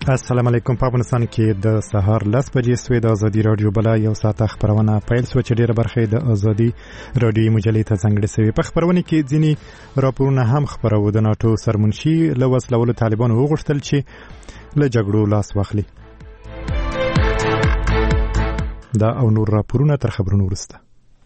السلام علیکم. په افغانستان کې د سهار 10 بجې سوی د ازادي رادیو بل یو ساعت خبرونه پیل شو چې ډیره برخه د ازادي رادیو مجلې ته ځانګړې شوی. په خبرونه کې ځینی راپورونه هم خبرو د ناتو سرمنشي له وسلولو طالبانو وغوښتل چې له جګړو لاس واخلي. دا او نور راپورونه تر خبرونو وروسته.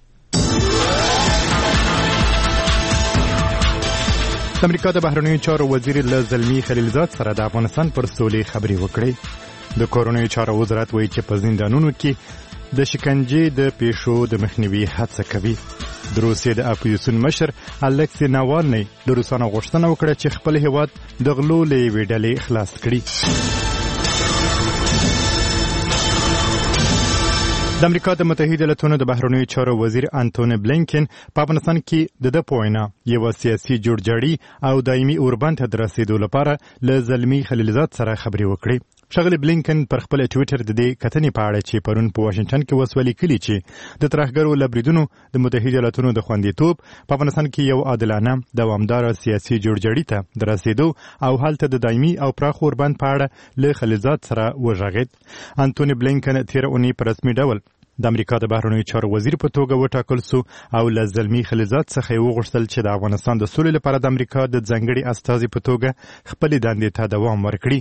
د امریکا د بهرنیو چارو وزیر له زلمی خلیلزاد سره د افغانستان پر سولې خبرې وکړې. د کورونیو چارو وزارت وایي چې په زندانونو کې د شکنجې د پیښو د مخنیوي هڅه کوي. د روسیې د اپوزیسیون مشر الکسی ناوالنی د روسانو غوښتنه وکړه چې خپل هیواد د غلو له یوې ډلې خلاص کړي. د امریکا د متحده ایالاتونو د بهرنیو چارو وزیر انټونی بلینکن په افغانستان کې د پوینا یو سیاسي جوړجاړي او دایمي اوربند ته رسیدو لپاره له زلمی خلیلزاد سره خبرې وکړې. ښاغلی بلینکن پر خپل ټویټر د دې کتنې په اړه چې پرون په واشنگټن کې وسولې کلی چې د ترهګرو لبریدونو د متحده ایالاتونو د خوندیتوب په افغانستان کې یو عادلانه دوامدار سیاسي جوړجاړي ته د رسیدو او هلته د دایمي او پراخ اوربند په اړه له خلیلزاد سره وژغید. انټونی بلینکن تیر اونۍ په رسمي ډول د امریکا د بهرنیو چارو وزیر په توګه وټاکل سو او له زلمی خلیلزاد څخه یې وغوښتل چې د افغانستان د سولې لپاره د امریکا د ځانګړي استازي په توګه خپلې دندې ته دوام ورکړي.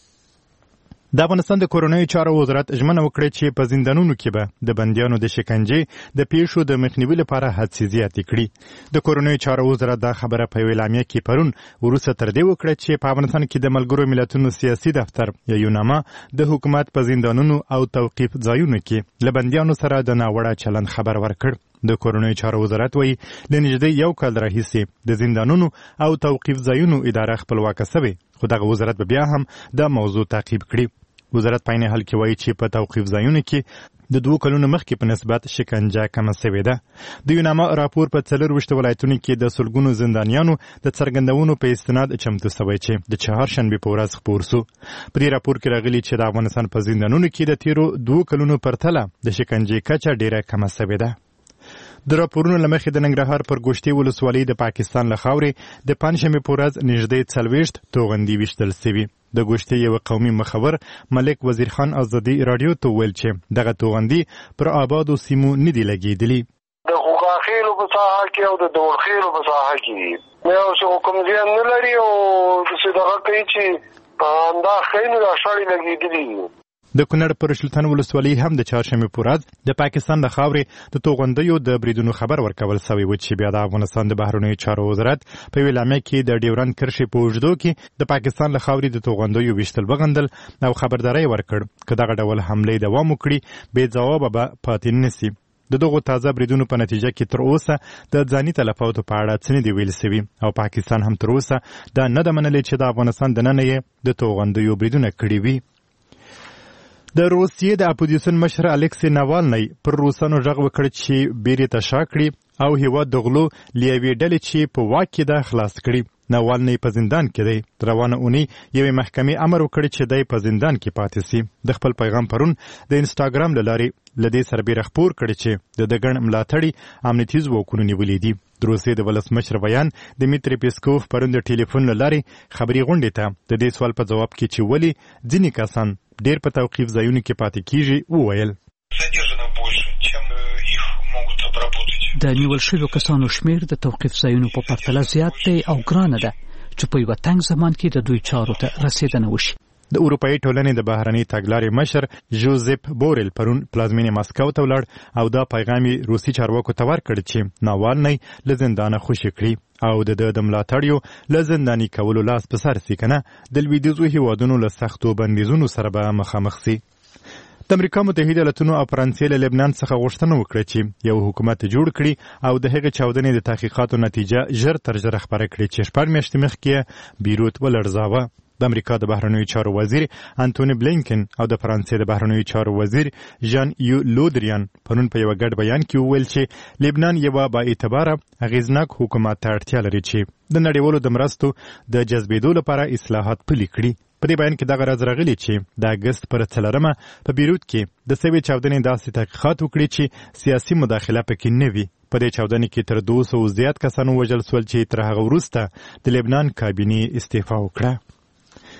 د افغانستان د کورونیو چارو وزارت ژمنه وکړه چې په زندانونو کې به د بندیانو د شکنجې د پیښو د مخنیوي لپاره هڅې زیاتې کړي. د کورونیو چارو وزارت دا خبره په یوه اعلامیه کې پرون وروسته تر دې وکړه چې په افغانستان کې د ملګرو ملتونو سیاسي دفتر یا یوناما د حکومت په زندانونو او توقیف ځایونو کې له بندیانو سره د ناوړه چلند خبر ورکړ. د کورونیو چارو وزارت وایي له نږدې یو کال راهیسې د زندانونو او توقیف ځایونو اداره خپلواکه شوې، خو دغه وزارت به بیا هم د موضوع تعقیب کړي. وزارت په عین حال کې وایي چې په توقیف ځایونو کې د 2 کلونو مخکې په نسبت شکنجه کمه شوې ده. د یوناما راپور په 24 ولایتونو کې د سلګونو زندانیانو د څرګندونو په استناد چمتو شوی چې د چهارشنبې په ورځ خپور سو. په دې راپور کې راغلي چې د افغانستان په زندانونو کې د تیرو 2 کلونو پرتله د شکنجې کچه ډیره کمه شوې ده. د راپورونو له مخې د ننګرهار پر ګوشتي ولسوالۍ د پاکستان له خاورې د پنجشنبې په ورځ نږدې 40 توغندي ویشتل شوي. د ګوشتي یو قومي مخور ملک وزیرخان ازادي رادیو ته ویل چې دغه توغندي پر آبادو سیمو نه دي لګېدلي. د غوغاخیلو په ساحه کې او د دورخیلو په ساحه کې یو څه حکم ځان نه لري او څه دغه کوي چې همدا خینو د شاړې لګېدلي. د کونړ پر شلتن ولسوالۍ هم د چهارشنبې په ورځ د پاکستان له خاورې د توغندیو د بریدونو خبر ورکول شوی و چې بیا د افغانستان د بهرنیو چارو وزارت په یوه اعلامیه کې د ډیورند کرښې په اوږدو کې د پاکستان له خاورې د توغندیو ویشتل وغندل او خبرداری ورکړ که دغه ډول حملې دوام وکړي بې ځوابه به پاتې نه سي. د دغو تازه بریدونو په نتیجه کې تر اوسه د ځاني تلفاتو په اړه څه نه دي ویل شوي او پاکستان هم تر اوسه دا نه ده منلې چې د افغانستان دننه یې د توغندیو بریدونه کړي وي. د روسیې د اپوزیسیون مشر الکسی ناوالنی پر روسانو غږ وکړ چې بیرې ته شا کړي او هیواد د غلو له یوې ډلې چې په واک کې ده خلاص کړي. ناوالنی په زندان کې دی. روانه اونۍ یوې محکمې امر وکړ چې دی په زندان کې پاتې سي. د خپل پیغام پرون د انسټاګرام له لارې له دې سربیره خپور کړي چې د ګڼ ملاتړي امنیتي ځواکونو نیولي دي. د روسیې د ولسمشر بیان دمیتری پیسکوف پرون د ټلیفون له لارې خبري غونډې ته د دې سوال په جواب کې چې ولې ځینې کسان ډیر په توقیف ځایونو کې پاتې کیږي وویل د نیول شویو کسانو شمیر د توقیف ځایونو په پرتله زیات دی او ګرانه ده چې په یوه تنګ زمان کې د دوی چارو ته رسېدنه وشي. د اروپایي ټولنې د بهرنۍ تګلارې مشر جوزیپ بورل پرون پلازمینې مسکو ته ولاړ او دا پیغام یې روسي چارواکو ته ورکړ چې ناوالنی له زندانه خوشي کړي او د ملاتړیو له زنداني کولو لاس په سر سي کنه د لویدیځو هیوادونو له سختو بندیزونو سره به مخامخ سي. د امریکا متحده ایالاتونو او فرانسې له لبنان څخه غوښتنه وکړه چې یو حکومت جوړ کړي او د هغې چاودنې د تحقیقاتو نتیجه ژر تر ژره خپره کړي چې 4 میاشتې مخکې بیروت ولړزاوه. د امریکا د بهرنیو چارو وزیر انټونی بلینکن او د فرانسې د بهرنیو چارو وزیر ژان یو لودریان پرون په یو ګډ بیان کې وویل چې لبنان یو با اعتباره اغیزناک حکومت ته اړتیا لري چې د نړیوالو د مرستو د جذبېدو لپاره اصلاحات پلي کړي. په دې بیان کې دغه راز راغلی چې د اګست پر 4 په بیروت کې د سوي چاودنې داسې تحقیقات وکړي چې سیاسي مداخله پکې نه وي. په دې چاودنې کې تر 200 زیات کسانو وژل شول چې تر هغه وروسته د لبنان کابینې استعفا وکړه.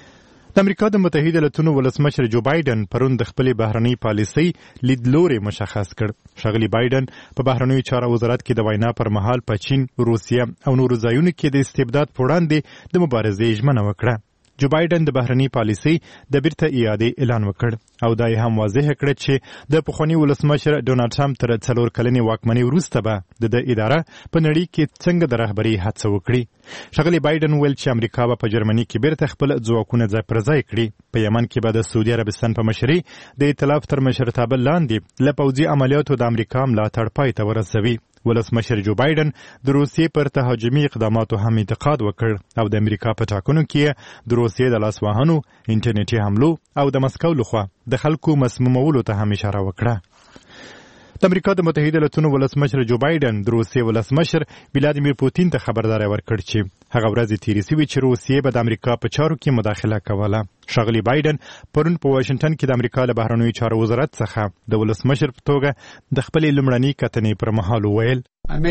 د امریکا د متحده ایالاتونو ولسمشر جو بایدن پرون د خپل بهرنۍ پالیسۍ لیدلوري مشخص کړ. ښاغلي بایدن په بهرنیو چارو وزارت کې د وینا پر مهال په چین، روسیه او نورو ځایونو کې د استبداد پر وړاندې د مبارزې ژمنه وکړه. جو بایدن د بهرنۍ پالیسۍ د بیرته اعادې اعلان وکړ او دا یې هم واضح کړ چې د پخواني ولسمشر ډونالډ ټرمپ تر 4 کلنې واکمنۍ وروسته به د اداره په نړۍ کې څنګه د رهبرۍ هڅه وکړي. ښاغلي بایدن ویل چې امریکا به په جرمني کې بیرته خپل ځواکونه ځای پر ځای کړي. په یمن کې به د سعودي عربستان په مشرۍ د ائتلاف تر مشرتابه لاندې له پوځي عملیاتو د امریکا ملاتړ پای ته ورسوي. ولسمشر جو بایدن د روسیې پر تهاجمي اقداماتو هم انتقاد وکړ او د امریکا په ټاکنو کې د روسیې د لاس وهنو، انټرنیټي حملو او د مسکو لخوا د خلکو مسمومولو ته هم اشاره وکړه. د امریکا د متحده ایالاتونو ولسمشر جو بایدن د روسیې ولسمشر ولادیمیر پوتین ته خبرداری ورکړ چې هغه ورځ تیرې شوې چې روسیې به د امریکا په چارو کې مداخله کوله. ښاغلي بایدن پرون په واشنګټن کې د امریکا له بهرنیو چارو وزارت څخه د ولسمشر په توګه د خپلې لومړنۍ کتنې پر مهال وویل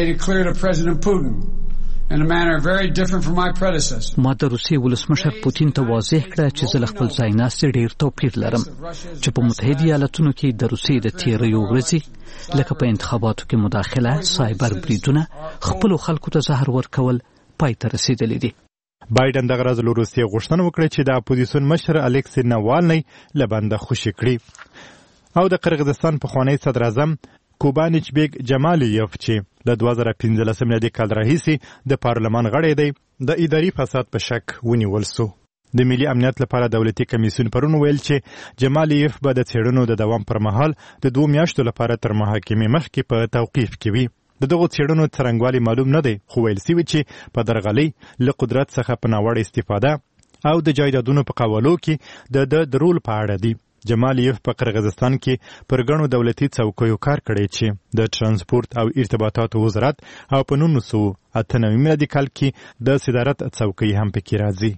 ما د روسیې ولسمشر پوتین ته واضح کړه چې زه له خپل ځای ناستې ډېر توپیر لرم چې په متحده ایالاتونو کې د روسیې د تیریو ورځې لکه په انتخاباتو کې مداخله، سایبر بریدونه، خپلو خلکو ته زهر ورکول پای ته رسېدلي دي. بایدن دغه ورځ له روسیې غوښتنه وکړه چې د اپوزیسیون مشر الکسی ناوالنی له بنده خوشي کړي او د قرغیزستان پخوانی صدر اعظم کوبانیچ بیگ جمالیف چې له 2015 میلادي کال راهیسې د پارلمان غړی دی د اداري فساد په شک ونیول سو. د ملي امنیت لپاره دولتي کمیسیون پرون ویل چې جمالیف به د څېړنو د دوام پر مهال د 2 میاشتو لپاره تر محاکمې مخکې په توقیف کې وي. د دغو څېړنو څرنګوالی معلوم نه دی، خو ویل سوي چې په درغلۍ، له قدرت څخه په ناوړه استفاده او د جایدادونو په قوالو کې د رول په اړه دي. جمالیف په قرغیزستان کې پر ګڼو دولتي څوکیو کار کړی چې د ترانسپورت او ارتباطاتو وزارت او په 1998 میلادي کال کې د صدارت څوکۍ هم پکې راځي.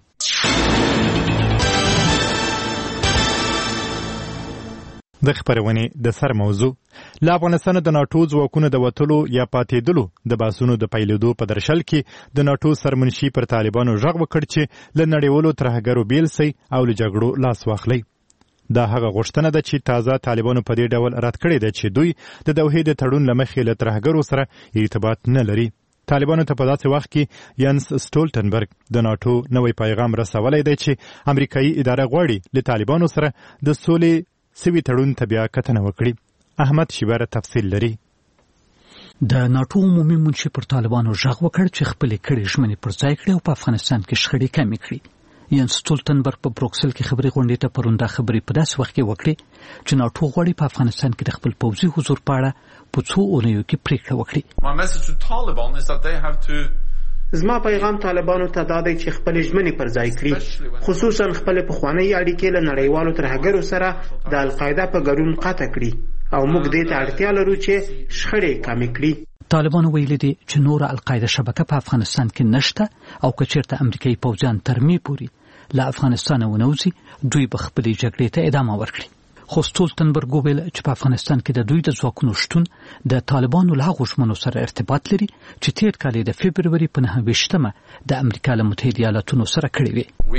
د خبرونې د سر موضوع له افغانستان د ناټو ځواکونو د وتلو یا پاتېدلو د باسونو د پیلېدو په درشل کې د ناټو سرمنشي پر طالبانو غږ وکړ چې له نړیوالو ترهګرو بیل سي او له جګړو لاس واخلي. دا هغه غوښتنه ده چې تازه طالبانو په دې ډول رد کړې ده چې دوی د دوحې د تړون له مخې له ترهګرو سره ارتباط نه لري. طالبانو ته په داسې وخت کې ینس سټولټنبرګ د ناټو نوی پیغام رسولی دی چې امریکایي اداره غواړي له طالبانو سره د سولې سوي تړون ته بیا کتنه وکړي. احمد شیبر تفصیل لري. د ناټو عمومي منشي پر طالبانو غږ وکړ چې خپلې کړې ژمنې پر ځای کړي او په افغانستان کې شخړې کمې کړي. ینس سټولټنبرګ په بروکسل کې خبري غونډې ته پرون دا خبرې په داسې وخت کې وکړي چې ناټو غواړي په افغانستان کې د خپل پوځي حضور په اړه په څو اونیو کې پریکړه وکړي. زما پیغام طالبانو ته دا دی چې خپل ژمنې پر ځای کړي، خصوصا خپل پخوانی اړیکې له نړیوالو ترهګرو سره د القاعده په ګډون قطع کړي او موږ دې ته اړتیا لرو چې شخړې کمې کړي. طالبانو ویلي دي چې نور القاعده شبکه په افغانستان کې نشته او که چیرته امریکایي پوځیان تر می پورې له افغانستان ونوځي دوی به خپلې جګړې ته ادامه ورکړي. خو سټولټنبرګ وویل چې په افغانستان کې د دوی د ځواکونو شتون د طالبانو له هغو ژمنو سره ارتباط لري چې تېر کال د فبروري په 9 د امریکا له متحده ایالاتونو سره کړې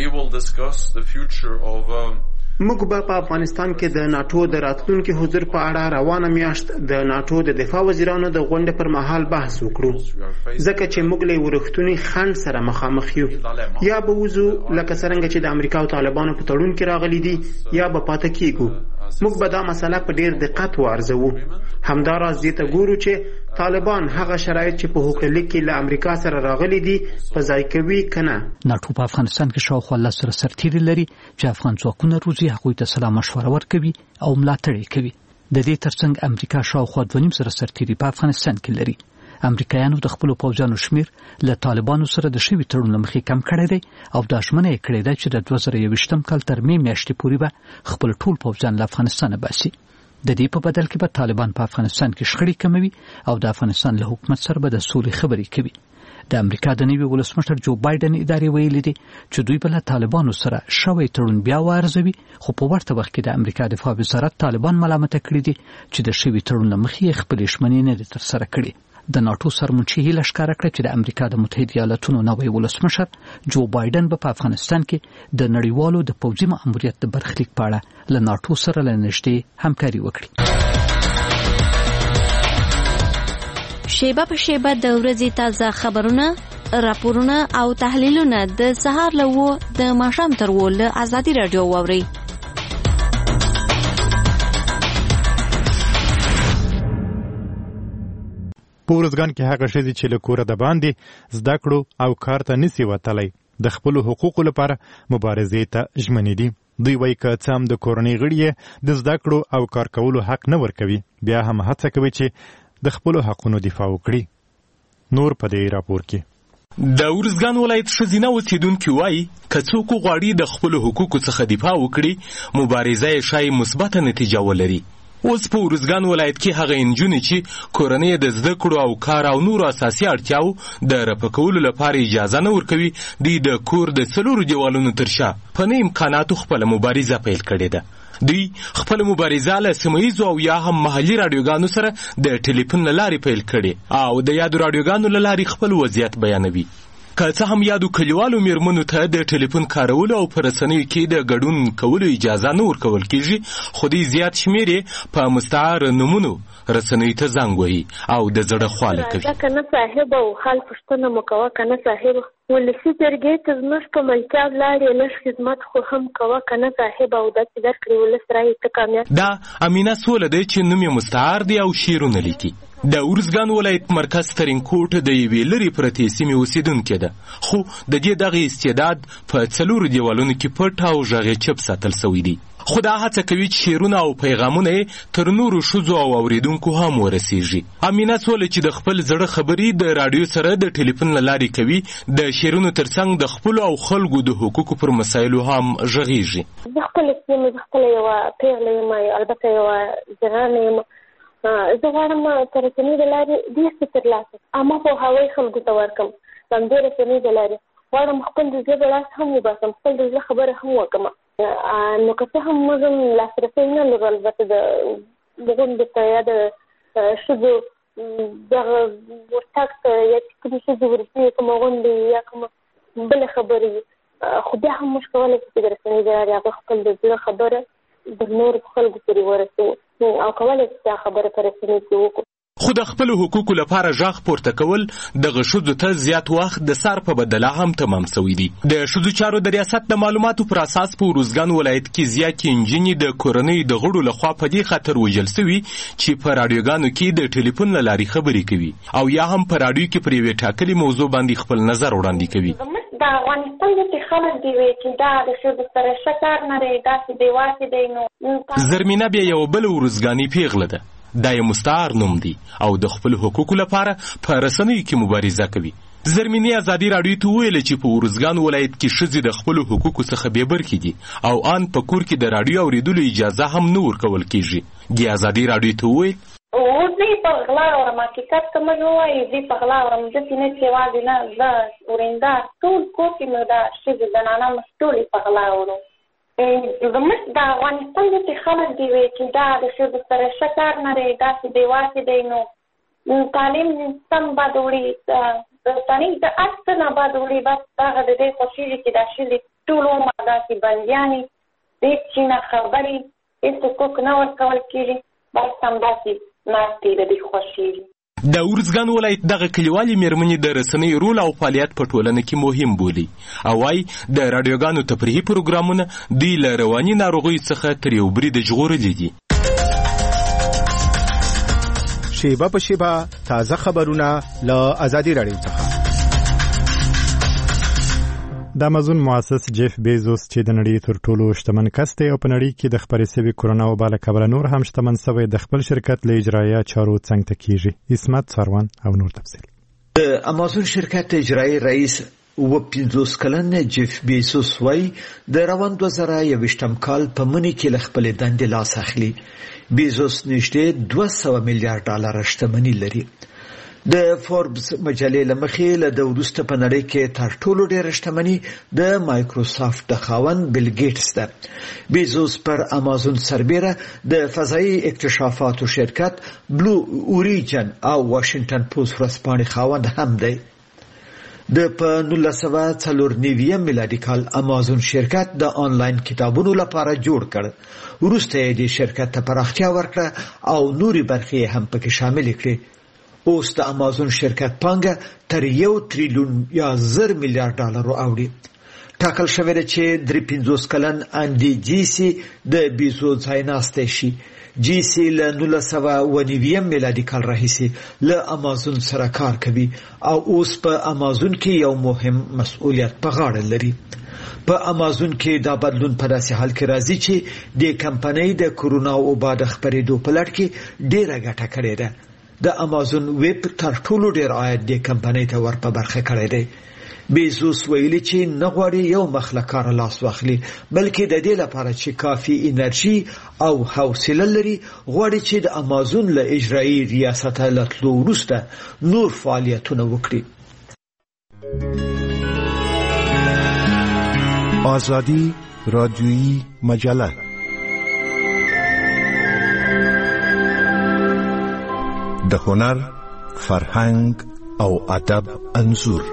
وې. موږ به په افغانستان کې د ناټو د راتلونکي حضور په اړه روانه میاشت د ناټو د دفاع وزیرانو د غونډې پر مهال بحث وکړو، ځکه چې موږ له ورښتوني خنډ سره مخامخ یو. یا به وځو لکه څرنګه چې د امریکا او طالبانو په تړون کې راغلي دي، یا به پاتې کیږو. موږ به دا مسله په ډیر دقت وارزوو. همداراز دې ته ګورو چې طالبان هغه شرایط چې په هوکړلیک کې له امریکا سره راغلي دي په ځای کوي کنه. ناټو په افغانستان کې شاوخوا 10 سره سرتیري لري چې افغان ځواکونه روزي هغوی ته سلا مشوره ورکوي او ملاتړ یې کوي. د دې ترڅنګ امریکا شاوخوا 2.5 سره سرتیري په افغانستان کې لري. امریکایانو د خپل پوځیانو شمیر له طالبانو سره د شوي تړون مخې کم کړی دی او دا ژمنه یې کړې ده چې د 2021 کال تر می میاشتې پورې به خپل ټول پوځیان له افغانستانه باسي. د دې په بدل کې به طالبان په افغانستان کې شخړې کموي او د افغانستان له حکومت سره به د سولې خبرې کوي. د امریکا د نوي ولسمشر جو بایدن ادارې ویلي دي چې دوی به له طالبانو سره شوی تړون بیا وارزوي، خو په ورته وخت کې د امریکا دفاع وزارت طالبان ملامت کړي دي چې د شوي تړون مخې خپل ژمنې نه دي ترسره کړي. د ناتو سرمنشي هیله ښکاره کړه چې د امریکا د متحده ایالاتونو نوی ولسمشر جو بایدن په افغانستان کې د نړیوالو د پوځي مأموریت د برخلیک په اړه له ناتو سره له نږدې همکاري وکړي. شیبه په شیبه د ورځې تازه خبرونه، راپورونه او تحلیلونه د سهار له 9 د ماښام تر 10 له ازادي رادیو واورئ. په ورځګان کې هغه ښځې چې له کوره د باندې زده کړو او کار ته نسی وتلی د خپلو حقوقو لپاره مبارزې ته ژمنې دي. دوی وایي که څه هم د کورنۍ غړي د زده کړو او کار کولو حق نه ورکوي، بیا هم هڅه کوي چې د خپلو حقونو دفاع وکړي. نور په دې راپور کې د ورځګان ولایت ښځینه اوسیدونکي وایي که څوک غواړي د خپلو حقوقو څخه دفاع وکړي، مبارزه یې ښایي مثبته نتیجه ولري. اوس په ورځګان ولایت کې هغه نجونې چې کورنۍ د زده کړو او کار او نورو اساسي اړتیاو د رفع کولو لپاره اجازه نه ورکوي، دوی د کور د 4 دیوالونو تر شا په نه امکاناتو خپله مبارزه پیل کړې ده. دوی خپل مبارزه له سیمهیزو او یا هم محلي راډیوګانو سره د ټلیفون له لارې پیل کړې او د یادو راډیوګانو له لارې خپل وضعیت بیانوي. که څه هم یادو کلیوالو میرمنو ته د ټلیفون کارولو او په رسنیو کې د ګډون کولو اجازه نه ورکول کیږي، خو دوی زیات شمېر یې په مستعار نومونو رسنیو ته زنګ وهي او د زړه خواله کوي. که نه صاحب او حال پوښتنه مو کوه، که نه صاحب ولسي جرګې ته زموږ په ملتیا ولاړې لږ خدمت خو هم کوه، که نه صاحب او داسې درکړې ولس رایې ته کامیاب. دا امینه سوله دی چې نوم یې مستعار دی او شعرونه لیکي. د ورځګان ولایت مرکز ترینکوټ د یوې لرې پرتې سیمې اوسیدونکې ده، خو د دې دغه استعداد په 4 دیوالونو کې پټ او غږ چپ ساتل سوی دی. خو دا هڅه کوي چې شعرونه او پیغامونه یې تر نورو ښځو او اوریدونکو هم ورسیږي. امینه سوله چې د خپل زړه خبرې د راډیو سره د ټلیفون له لارې کوي، د شعرونو ترڅنګ د خپلو او خلکو د حقوقو پر مسایلو هم غږیږي. زه خپله سیمه، زه خپله یوه پیغله یم، البته یوه جنانه یم. زه غواړم په رسنیو د لارې ډېر څه ترلاسه عامه پوهاوی خلکو ته ورکړم. په همدې رسنیو د لارې غواړم خپل د زړه لاس هم وباسم، خپل د زړه خبره هم وکړم. نو که څه هم موږ لاسرسی نه لرو البته د غونډې ته یا د ښځو دغه ورتګ ته یا چې کومې ښځې ورسي کومه غونډې یا کومه بله خبرې، خو بیا هم موږ کولی شو چې د رسنیو د لارې هغه خپل د زړه خبره د نورو خلکو پورې ورسوو او کولی شو چې خبره په رسنیو کې وکړو. خو د خپلو حقوقو لپاره غږ پورته کول دغه ښځو ته زیات وخت د سار په بدله هم تمام سوی دی. د ښځو چارو د ریاست د معلوماتو پر اساس په ورځګان ولایت کې زیاتې نجونې د کورنۍ د غړو لخوا په دې خاطر وژل سوي چې په راډیوګانو کې د ټلیفون له لارې خبرې کوي او یا هم په راډیو کې پر یوې ټاکلې موضوع باندې خپل نظر وړاندې کوي. د افغانستان چې خلک دی وي چې دا د ښځو سره ښه کار نه دی، داسې بې واسې دی. نو زرمینه بیا یوه بله ورځګانۍ پیغله ده، دا یې مستعار نوم دی او د خپل حقوقو لپاره په رسنیو کې مبارزه کوي. زرمینې ازادي راډیو ته وویل چې په ورځګان ولایت کې ښځې د خپلو حقوقو څخه بې برخې دي او ان په کور کې د راډیو اورېدلو اجازه هم نه ورکول کیږي. دې ازادي راډیو ته وویل زه په غلا اورم، حقیقت که موږ ووایو زه په غلا اورم، داسې نه چې یوازې نه زه ورېندار ټول کور کې مې دا ښځې زنانه مې ټولې په غلا اورو. زموږ د افغانستان داسې خلک دی وي چې دا د ښځو سره ښه کار نه دی، داسې بې واسې دی. نو تعلیم سم بد وړي، تعلیم د هر څه نه بد وړي، بس هغه د دې خوښېږي چې دا ښځې ټول عمر داسې بندیانې، هېڅ شي نه خبرې، هېڅ حقوق نه ورکول کېږي، بس همداسې ناستې د دې خوښېږي. د ورځګان ولایت دغه کلیوالې میرمنې د رسنیو رول او فعالیت په ټولنه کې مهم بولي او وايي د راډیوګانو تفریحي پروګرامونه دوی له رواني ناروغیو څخه تر یو برید ژغورلي دي. شیبه په شیبه تازه خبرونه له ازادي راډیو څخه. د امازون مؤسس جیف بیزوس چې د نړۍ تر ټولو شتمن کس دی او په نړۍ کې د خپرې سوي کرونا وبا له کبله نور هم شتمن سوی، د خپل شرکت له اجرایه چارو څنګ ته کیږي. اسمت ساروان او نور تفصیل. د امازون شرکت اجرایی رئیس 50 کلن جیف بیزوس وایي د روان 2021 کال په مني کې له خپلې دندې لاس اخلي. بیزوس نږدې $200 میلیارډ شتمني لري. د فوربس مجلې لمخې له د وروسته په نړۍ کې تر ټولو ډېره شتمني د مایکروسافت د خاوند بیل ګیټس ده. بیزوس پر امازون سربیره د فضایي اکتشافاتو شرکت بلو اوریجن او واشنگټن پوسټ ورځپاڼې خاوند هم دی. د په 1994 میلادي کال امازون شرکت د آنلاین کتابونو لپاره جوړ کړ. وروسته یې د شرکت ته پراختیا ورکړه او نوري برخې هم پکې شامل کړې. اوس د امازون شرکت پانګه تر 1 تریلیون یا 1000 میلیارډ ډالر اوړي. ټاکل شوی دی چې 53 کلن اندي جیسی د بیزو ځای ناستی شي. جیسی له 1990 میلادي کال راهیسې له امازون سره کار کوي او اوس په امازون کې یو مهم مسؤلیت په غاړه لري. په امازون کې دا بدلون په داسې حال کې راځي چې د کمپنۍ د کورونا وبا د خپرېدو په لړ کې ډېره ګټه کړې ده. د امازون ویب تر ټولو ډېر عاید د کمپنۍ ته ور په برخه کړی دی. بیزوس ویلي چې نه غواړي یو مخ له کاره لاس واخلي، بلکې د دې لپاره چې کافي انرژي او حوصله لري غواړي چې د امازون له اجرایي ریاسته له تلو وروسته نور فعالیتونه وکړي. آزادی رادیویی مجله د هنر، فرهنګ او ادب انځور.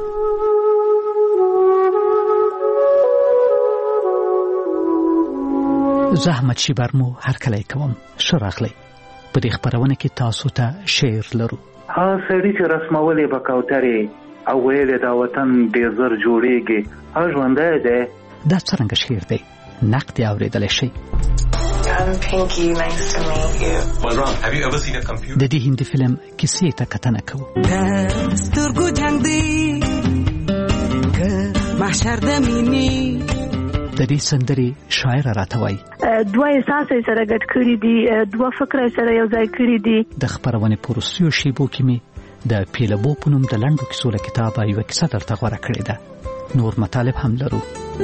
زحمت شي برمو هر کله کوم شراخلی په دې خبرونه کې تاسو ته شعر لرو. ها سړی چې رسمولې بکاوتري او ویلې دا وطن دې زر جوړيږي ها ژوندې ده. دا څنګه شعر دی؟ نقد اوریدل شي. I'm Pinky, nice to meet you. What's wrong? Have you ever seen a computer? د دې هندي فلم کیسې ته کتنه کوو. سترګو جنگ دی که محشر د مینې. د دې سندري شاعر راته وایي دوه احساس سره ګډ کړی دي، دوه فکر سره یو ځای کړی دي. د خبرونه پروسیو شیبو کې می د پیلبو پونم د لنډو کیسو له کتابه یو کیسه درته غوړه کړې ده. نور مطالب هم لرو.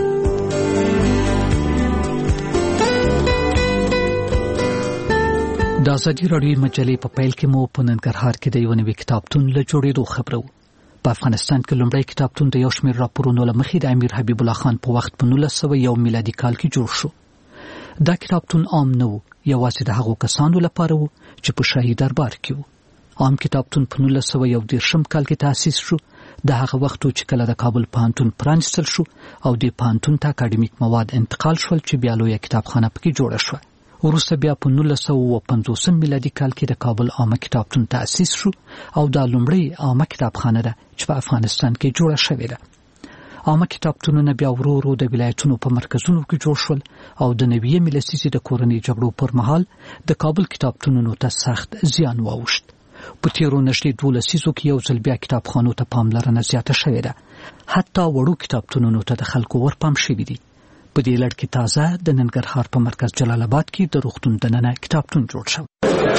د ازادي راډیو مجلې په پیل کې مو په ننګرهار کې د یو نوي کتابتون له جوړېدو خبرو. په افغانستان کې لومړی کتابتون د یو شمېر راپورونو له مخې د امیر حبیب الله خان په وخت په 1901 میلادي کال کې جوړ شو. دا کتابتون عام نه و، یوازې د هغو کسانو لپاره و چې په شاهي دربار کې وو. عام کتابتون په 1910 کال کې تأسیس شو. د هغه وخت چې کله د کابل پوهنتون پرانیستل شو او د پوهنتون ته اکاډمیک مواد انتقال شول چې بیا لویه کتابخانه پکې جوړه شوه. وروسته بیا په 1950 میلادي کال کې د کابل عامه کتابتون تأسیس شو او دا لومړی عامه کتابخانه ده چې په افغانستان کې جوړه شوې ده. عامه کتابتونونه بیا ورو ورو د ولایتونو په مرکزونو کې جوړ شول او د 90 لسیزې د کورنۍ جګړو پر مهال د کابل کتابتونونو ته سخت زیان واوښت. په تیرو نږدې 2 لسیزو کې یو ځل بیا کتابخانو ته پاملرنه زیاته شوې ده. حتی وړو کتابتونونو ته د خلکو ورپام شوی دی. په دې لړ کې تازه د ننګرهار په مرکز جلال آباد کې د روغتون دننه کتابتون جوړ شو.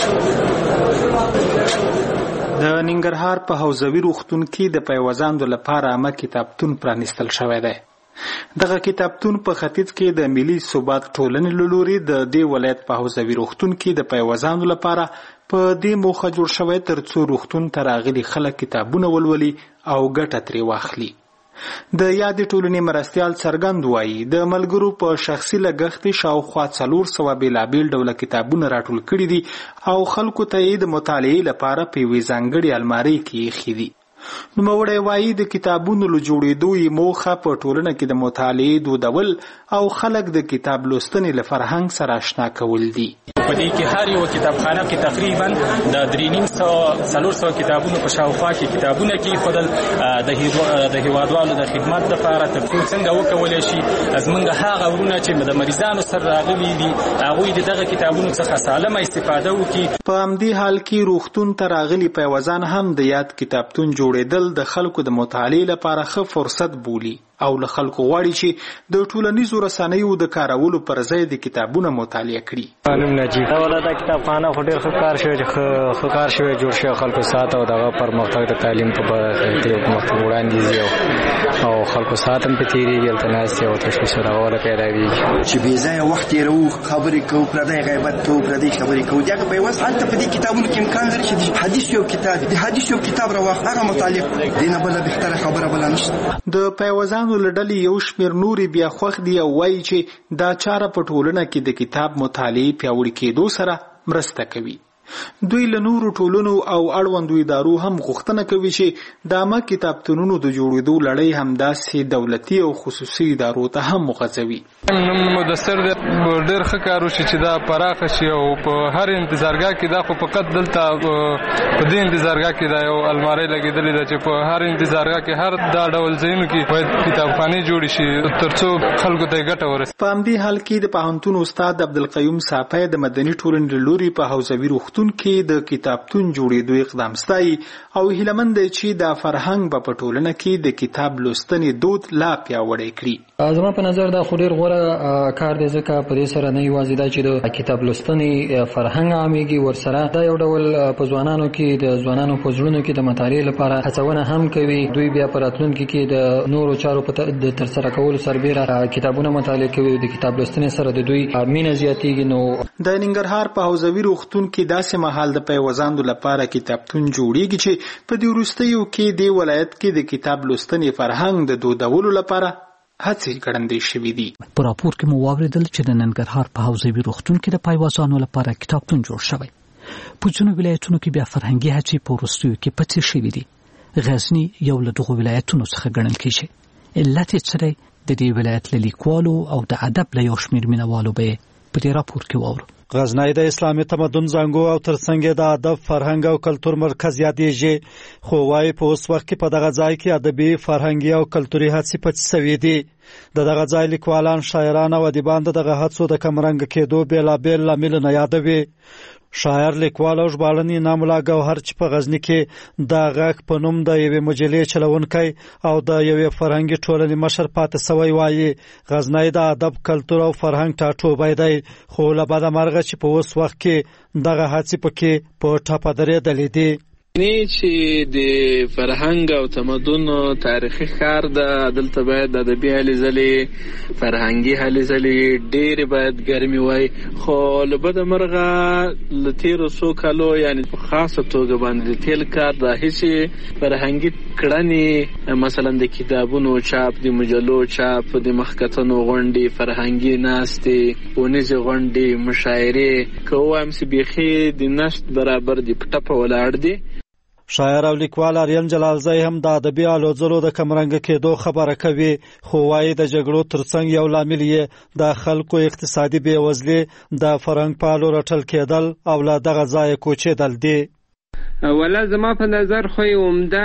د ننګرهار په حوزوي روغتون کې د پیوزاندو لپاره عامه کتابتون پرانیستل شوی دی. دغه کتابتون په ختیځ کې د ملي ثبات ټولنې له لوري د دې ولایت په حوزوي روغتون کې د پیوزاندو لپاره په دې موخه جوړ شوی ترڅو روغتون ته راغلي خلک کتابونه ولولي او ګټه ترې واخلي. د یادې ټولنې مرستیال څرګند وایي د ملګرو په شخصي لګښت شاوخوا 400 بېلابېل ډوله کتابونه راټول کړي دي او خلکو ته یې د مطالعې لپاره په یوې ځانګړې المارۍ کې ایښي دي. نوموړی وایي د کتابونو له جوړېدو یې موخه په ټولنه کې د مطالعې دودول او خلک د کتاب لوستنې له فرهنګ سره آشنا کول دي. په دې کې هر یو کتابخانه کې تقریبا د 300 کتابونو په شاوخوا کې کتابونه کې خودل د هیوادوالو د خدمت لپاره ترڅو څنګه وکولای شي زمونږ هغه ورونه چې د مریضانو سره راغلي دي هغوی دغه کتابونو څخه سالمه استفاده وکړي. په همدې حال کې روغتون ته راغلي پیوزان هم د یاد کتابتون جوړېدل د خلکو د مطالعې لپاره ښه فرصت بولي. او له خلکو غواړي چې د ټولنیزو رسنیو د کارولو پر ځای د کتابونو مطالعه کړي. نوم نجیب دا کتابخانه خو ډېر ښه کار شوی ښه کار شوی جوړ شوی خلکو ساعت او دغه پرمختګ د تعلیم په برخه کې پرمختګ وړاندې او خلکو ساعت هم په تېرېږي هلته ناستې او تشویش راغله پیداویږي چې بې ځایه وخت تېروو خبرې کوو پردی غیبت کوو پردی خبرې کوو دغه په عوض هلته په دې کتابونو کې امکان لري چې د حدیث یو کتاب راواخلو هغه مطالعه کړو دې نه بله بهتره خبره بله نشته. د پیوزانو له ډلې یو شمېر نورې بیا خوښ دي او وایي چې دا چاره په ټولنه کې د کتاب مطالعې پیاوړي کېدو سره مرسته کوي. دوی له نورو ټولنو او اړوندو ادارو هم غوښتنه کوي چې د عامه کتابتونونو د جوړېدو لړۍ همداسې دولتي او خصوصي ادارو ته هم وغځوي. مدثر ډېر ښه کار وشي چې دا پراخه شي او په هر انتظارګاه کې دا خو فقط دلته په دې انتظارګاه کې دا یو المارۍ لګېدلې ده چې په هر انتظارګاه کې هر دا ډول ځایونو کې باید کتابخانې جوړې شي تر څو خلکو ته ګټه ورسي. په همدې حال کې د پوهنتون استاد عبدالقیوم ساپی د مدني ټولنې له لوري په حوزوي روغتون کې د کتابتون جوړېدو اقدام ستایي او هیله مند دی چې دا فرهنګ به په ټولنه کې د کتاب لوستنې دود لا پیاوړی کړي. زما په نظر دا خو ډېر غوره کار دی ځکه په دې سره نه یوازې دا چې د کتاب لوستنې فرهنګ عامېږي ورسره دا یو ډول په ځوانانو کې د ځوانانو په زړونو کې د مطالعې لپاره هڅونه هم کوي. دوی بیا په راتلونکي کې د نورو چارو په ترسره کولو سربېره کتابونه مطالعه کوي. د کتاب لوستنې سره د دوی مینه زیاتېږي. نو د ننګرهار په حوزوي روغتون کې داسې مهال د پیوزاندو لپاره کتابتون جوړیږي چې په دې وروستیو کې د ولایت کې د کتاب لوستنې فرهنګ د دودولو لپاره هڅې ګړندې شوې دي. په راپور کې مو واوریدل چې د ننګرهار په حوزوي روغتون کې د پیوزانو لپاره کتابتون جوړ شوی. په ځینو ولایتونو کې بیا فرهنګي هڅې په وروستیو کې پڅې شوې دي. غزنی یو له دغو ولایتونو څخه ګڼل کېږي. علت یې څه دی؟ د دې ولایت له لیکوالو او د ادب له یو شمېر مینوالو به په دې راپور کې واورو. غزنی د اسلامي تمدن زانګو او ترڅنګ د ادب فرهنګ او کلتور مرکز یادېږي خو وايي په اوس وخت کې په دغه ځای کې ادبي فرهنګي او کلتوري هڅې پڅې شوې دي. دغه ځای لیکوالان شاعران او ادیبان دغه هڅو د کمرنګ کېدو بیلابیل لاملونه یادوي. شاعر لیکوال او ژباړن انعام الله ګوهر چې په غزنی کې د غږ په نوم د یوې مجلې چلونکی او د یوې فرهنګي ټولنې مشر پاتې سوی وایي غزنی د ادب کلتور او فرهنګ ټاټوبی دی خو له بده مرغه چې په اوس وخت کې دغه هڅې پکې په ټاپه درېدلې دي. چې د فرهنګ او تمدن تاریخي ښار ده دلته باید د ادبي هلې ځلې فرهنګي هلې ځلې ډېرې باید ګرمې وای خو له بده مرغه له تېرو څو کالو یعنې په خاصه توګه باندې د تېل کار دا هېڅې فرهنګي کړنې مثلا د کتابونو چاپ د مجلو چاپ د مخکتنو غونډې فرهنګي ناستې ونیزې غونډې مشاعرې که ووایم چې بیخي د نشت برابر د په ټپه ولاړ دي. شاعر او لیکوال آریان جلالزی هم د ادبي الو ځلو د کمرنګ کېدو خبره کوي خو وايي د جګړو ترڅنګ یو لامل یې د خلکو اقتصادي بېوزلي د فرهنګ پالو رټل کېدل او له دغه ځایه کوچېدل دي. ولا زما په نظر خو عمده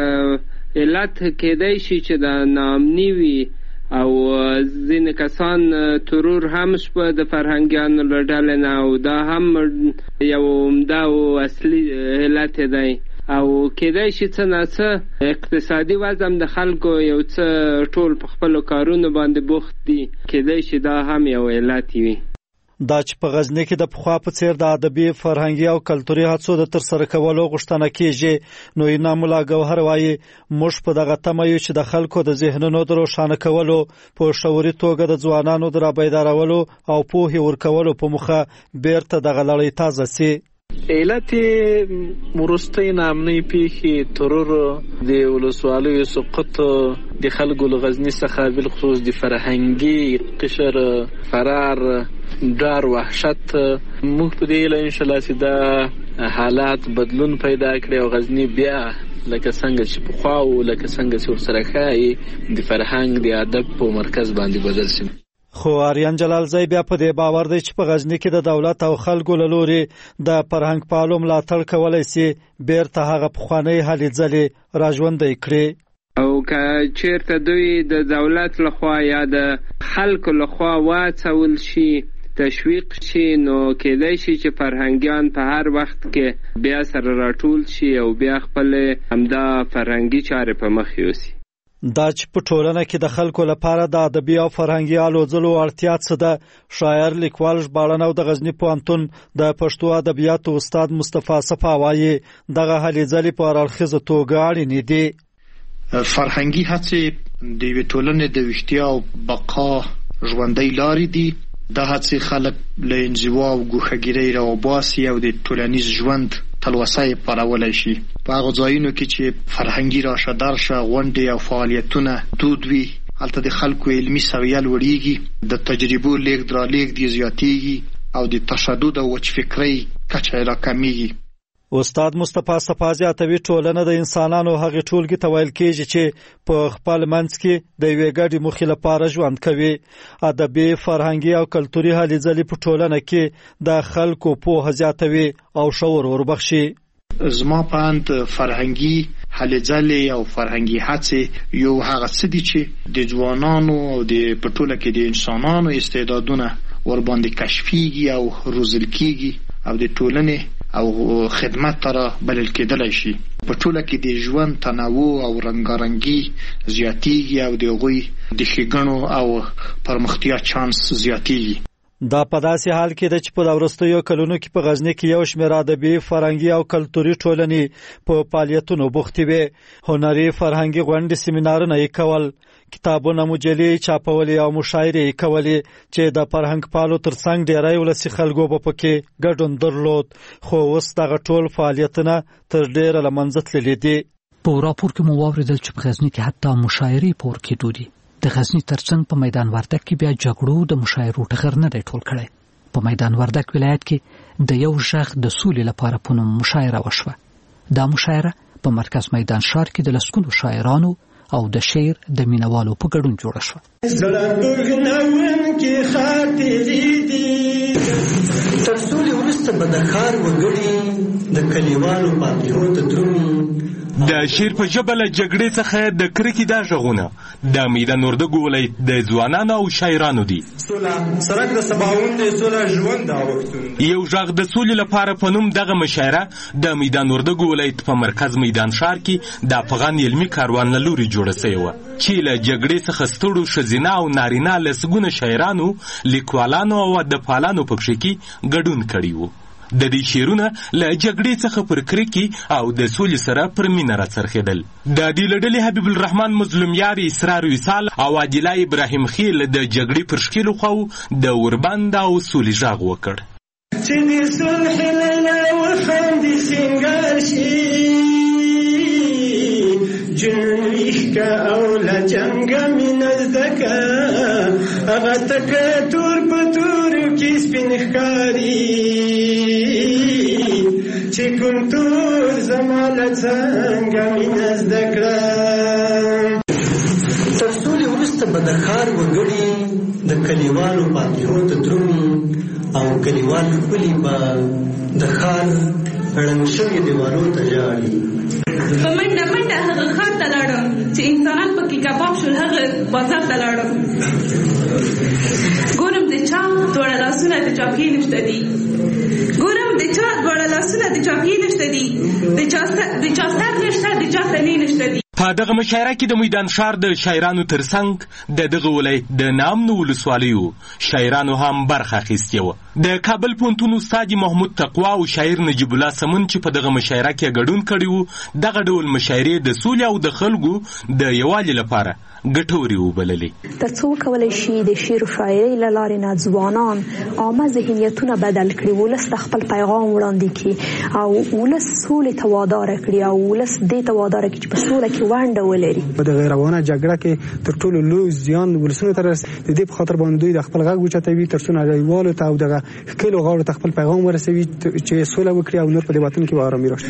علت کېدای شي چې د ناامني وي او ځینې کسان ترور هم شپه د فرهنګیانو له ډلې نه او دا هم یو عمده او اصلي علت دی او کېدای شي څه ناڅه اقتصادي وضع د خلکو یو څه ټول په خپلو کارونو باندې بوخت دي کېدای شي دا هم یو علت وي. دا چې په غزنی کې د پخوا په څیر د ادبي فرهنګي او کلتوري هڅو د ترسره کولو غوښتنه کیږي نو انعام الله ګوهر وایي موږ په دغه تمه یو چې د خلکو د ذهنونو د روښانه کولو په شعوري توګه د ځوانانو د رابیدارولو او پوهې ورکولو په موخه بیرته دغه لړۍ تازه سي. علت وروستۍ ناامنۍ پیښې ترور د ولسوالیو سقوط د خلکو له غزني څخه بالخصوص د فرهنګي قشر فرار ډار وحشت موږ په دې هیله انشاءالله چې دا حالات بدلون پیدا کړي او غزني بیا لکه څنګه چې پخوا و لکه څنګه چې ورسره ښایي د فرهنګ د ادب په مرکز باندې بدل شي. خو آریان جلالزی بیا په دې باور دی چې په غزنی کې د دولت او خلکو له لوري د فرهنګ پالو ملاتړ کولی شي بیرته هغه پخوانۍ هلې ځلې راژوندۍ کړي او که چیرته دوی د دولت لخوا یا د خلکو لخوا واڅول شي تشویق شي نو کېدای شي چې فرهنګیان په هر وخت کې بیا سره راټول شي او بیا خپل همدا فرهنګي چارې په مخ یوسي. دا چې په ټولنه کې د خلکو لپاره د ادبي او فرهنګي الوځلو اړتیا څه ده. شاعر، لیکوال، ژباړن او د غزنی پوهنتون د پښتو ادبیاتو استاد مصطفی صفا وایي دغه هلې ځلې په هرړخیزه توګه اړینې دي. فرهنګي هڅې د یوې ټولنې د ویښتیا او بقا ژوندۍ لارې دي. دا هڅې خلک له انزوا او ګوښهګیرۍ راوباسي او د ټولنیز ژوند تلوسه یې پارولی شي. په هغو ځایونو کې چې فرهنګي راشه درشه غونډې او فعالیتونه دود وي، هلته د خلکو علمي سویه لوړېږي، د تجربو لیږد رالېږد یې زیاتېږي او د تشدد او وچفکرۍ کچه یې راکمېږي. استاد مصطفی صفا زیاتوي ټولنه د انسانانو هغې ټولګې ته ویل کېږي چې په خپل منځ کې د یوې ګډې موخې لپاره ژوند کوي. ادبي، فرهنګي او کلتوري هلې ځلې په ټولنه کې د خلکو پوهه زیاتوي او شعور وربخښي. زما په اند فرهنګي هلې ځلې او فرهنګي هڅې یو هغه څه دي چې د ځوانانو او په ټوله کې د انسانانو استعدادونه ورباندې کشفیږي او روزل کېږي او د ټولنې او خدمت ته بلل کېدلی شي. په ټوله کې د ژوند تنوع او رنګارنګي زیاتېږي او د هغوی د ښېګڼو او پرمختیا چانس زیاتېږي. دا په داسې حال کې ده چې په وروستیو کلونو کې په غزني کې یو شمېر ادبي، فرهنګي او کلتوري ټولنې په فعالیتونو بوختې وې. هنري فرهنګي غونډې، سیمینارونه یې کول، کتابونه، مجلې چاپولې او مشاعرې یې کولې چې د فرهنګ پالو ترڅنګ ډېری ولسي خلکو به پکې ګډون درلود. خو اوس دغه ټول فعالیتونه تر ډېره له منځه تللي دي. په راپور کې مو واورېدل چې په غزني کې حتی مشاعرې پور کېدو دي. د غزنی ترڅنګ په میدان وردګ کې بیا جګړو د مشاعرو ټغر نه دی ټول کړی. په میدان وردګ ولایت کې د یو ژغ د سولې لپاره په نوم مشاعره وشوه. دا مشاعره په مرکز میدان ښار کې د لسګونو شاعرانو او د شعر د مینوالو په ګډون جوړه شوه. تر سولې وروسته به د ښار وګړي د کلیوالو پاتېدو ته درومي. د شعر په ژبه له جګړې څخه د کرکې دا غږونه د میدان وردګ ولایت د ځوانانو او شاعرانو دي. سړک د سباوون دی، سوله ژوند دا وختونه. یو غږ د سولې لپاره په نوم دغه مشاعره د میدان وردګ ولایت په مرکز میدان ښار کې د افغان علمي کاروان له لوري جوړه شوې وه چې له جګړې څخه ستړو ښځینه او نارینه لسګونه شاعرانو، لیکوالانو او ادبپالانو پکښې کې ګډون کړی و. د دې شعرونه له جګړې څخه پر کرکې او د سولې سره پر مینه راڅرخېدل. د دې له ډلې حبیب الرحمن مظلومیار، اسرار وصال او عادله ابراهیم خیل د جګړې پر ښکېلو خواو د اوربند او سولې غږ وکړ. چې د صلح لیلا وخندې سینګار شي، جنویښکه او له جنګه مینه زده که، هغه تکه تور په تورو کې سپین ښکاري، چې کوم تور زما له څنګه مینه زده کړه. تر سولې وروسته به د ښار وګړي د کلیوالو پاتېدو ته درومي او کلیوال ښکلي به د ښار ړنګ شوي دیوالو ته ژاړي. په منډه منډه هغه ښار ته لاړم چې انسانان پکې کباب شول، هغه بازار ته لاړم. ګورم د چا دواړه لاسونه د چاقي نشته دي، ګورم د چا دواړه لاسونه د چاقي نشته دي، د چا سر نشته، د چا تنې نشته دي. په دغه مشاعره کې د میدان ښار د شاعرانو ترڅنګ د دغه ولایت د نامنو ولسوالیو شاعرانو هم برخه اخیستې وه. د کابل پوهنتون استاد محمود تقوا او شاعر نجیب الله سمون چې په دغه مشاعره کې ګډون کړي وو، دغه ډول مشاعرې د سولې او د خلکو د یووالي لپاره ګټورې وبللې. تر څو کولی شي د شعر و شاعرۍ له لارې نه ځوانان عامه ذهنیتونه بدل کړي، ولس ته خپل پیغام وړاندې کړي او ولس سولې ته واداره کړي او ولس دې ته واداره کړي چې په سوله کې ونډه ولري. په دغه روانه جګړه کې تر ټولو لوی زیان ولسونو ته رسي. د دې په خاطر باندې دوی د خپل غږ اوچتوي تر څو نړیوالو ته او دغه ښکلو غاړو ته خپل پیغام ورسوي چې سوله وکړي او نور په دې وطن کې به ارامي راشي.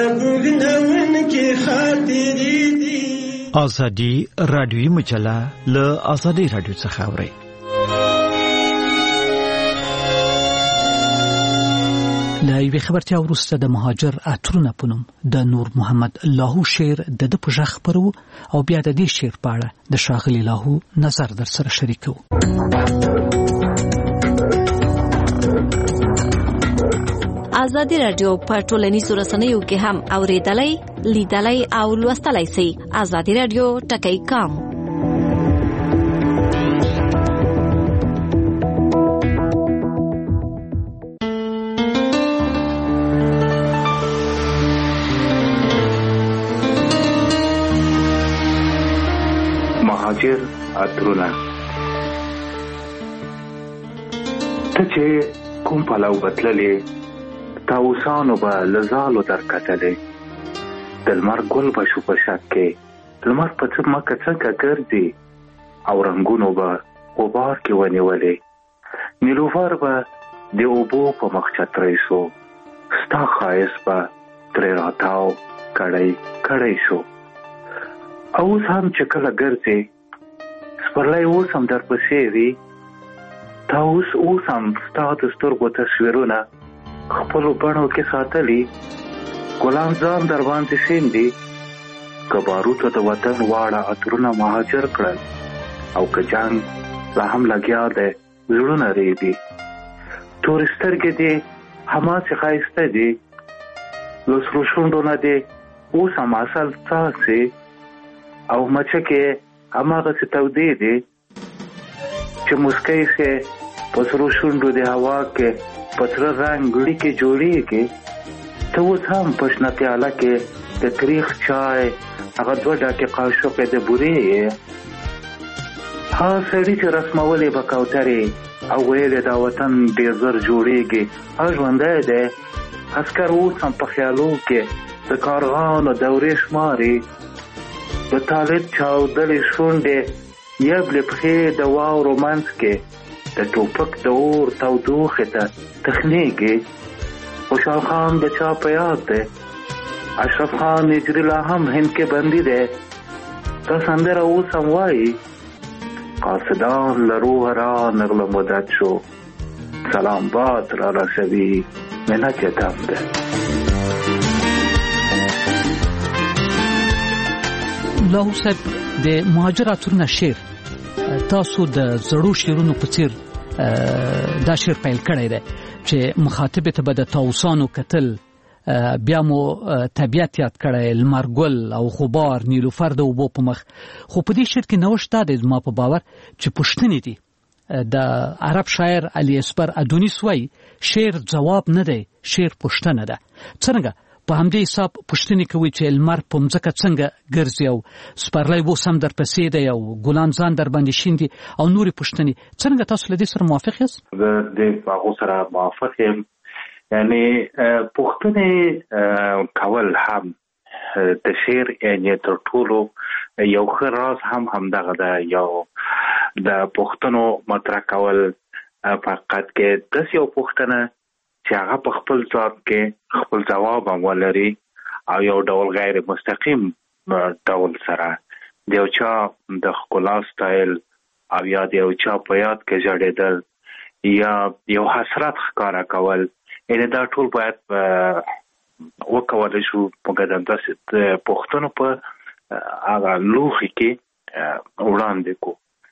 ازادي رادیوي مجله له ازادي رادیو څخه اوري. له یوې خبرتیا وروسته د مهاجر عطرونه په نوم د نور محمد لاهو شعر د ده په غږ خپرو او بیا د دې شعر په اړه د ښاغلي لاهو نظر در سره شریکوو. آزادي رادیو په ټولنیزو رسنیو کې هم اوریدلای، لیدلای او لوستلای شئ. آزادي رادیو ټکی کام. مهاجر عطرونه ته چې کوم پلو بتللې تاوسانو به لزالو در کتلې د لمر ګل به شو په شک کې لمر په ځمکه څنګه ګرځي او رنګونو به غبار کې ونیولې نیلوفر به د اوبو په مخ چترۍ شو ستا ښایست به ترې راتاو کړی کړی شو اوس هم چې کله ګرځې سپرلی اوس هم در پسې وي تا اوس هم ستا د سترګو تصویرونه خپلو بڼو کې ساتلي ګلان ځان در باندې شیندي که باروتو د وطن واړه عطرونه مهاجر کړل او که جنګ لا هم لګیا دی زړونه ریبي تورې سترګې دې هماسې ښایسته دي له سرو شونډو نه دې اوس هم اصل څاڅې او مچکې هماغسې تودې دي چې مسکی سې په سرو شونډو د هوا کې په سره رنګ اړیکې جوړېږي ته اوس هم په شنه پیاله کې د تریخ چای هغه 2 ډکې قاشقې د بورې یې هغه سړي چې رسمولې به کوترې او ویلې دا وطن ډېر زر جوړېږي هغه ژوندی دی عسکر اوس هم په خیالو کې د کارغانو دورې شماري د طالب چاودلې شونډې یبلې پښې د واورو منځ کې د ټوپک د اور تودوخې ته تخنیږي خوشحال خان د چا په یاد دی اشرف خان نجري لا هم هند کې بندي دی دا سندره اوس هم وایي قاصدان له روحه را نغله مدت شو سلام باد را رسوي مینه چې دم دی لاهو صاحب د مهاجر عطرونه شعر تاسو د زړو شعرونو په څیر دا شعر پیل کړی دی چې مخاطب ته به د تاوسانو کتل بیا مو طبیعت یاد کړی لمر ګل او غبار نیلوفر د اوبو په مخ خو په دې شعر کې نوښت دا دی زما په باور چې پوښتنې دي د عرب شاعر علي اصفر ادونیس وایي شعر ځواب نه دی شعر پوښتنه ده څنګه په همدې حساب پوښتنې کوي چې لمر په مځکه څنګه ګرځي او سپرلی اوس هم در پسې دی او ګلان ځان در باندې شیندي او نورې پوښتنې څنګه تاسو له دې سره موافق یاست؟ زه د هغو سره موافق یم یعنې پوښتنې کول هم د شعر یعنې تر ټولو یو ښه راز هم همدغه ده یو د پوښتنو مطرح کول په حقیقت کې داسې یو پوښتنه چې هغه په خپل ځواب کې خپل ځواب هم ولري او یو ډول غیر مستقیم ډول سره د یو چا د ښکلا سټایل او یا د یو چا په یاد کې ژړېدل یا یو حسرت ښکاره کول یعنې دا ټول باید وکولی شو مګر همداسې د پوښتنو په هغه لوښي کې وړاندې کړو.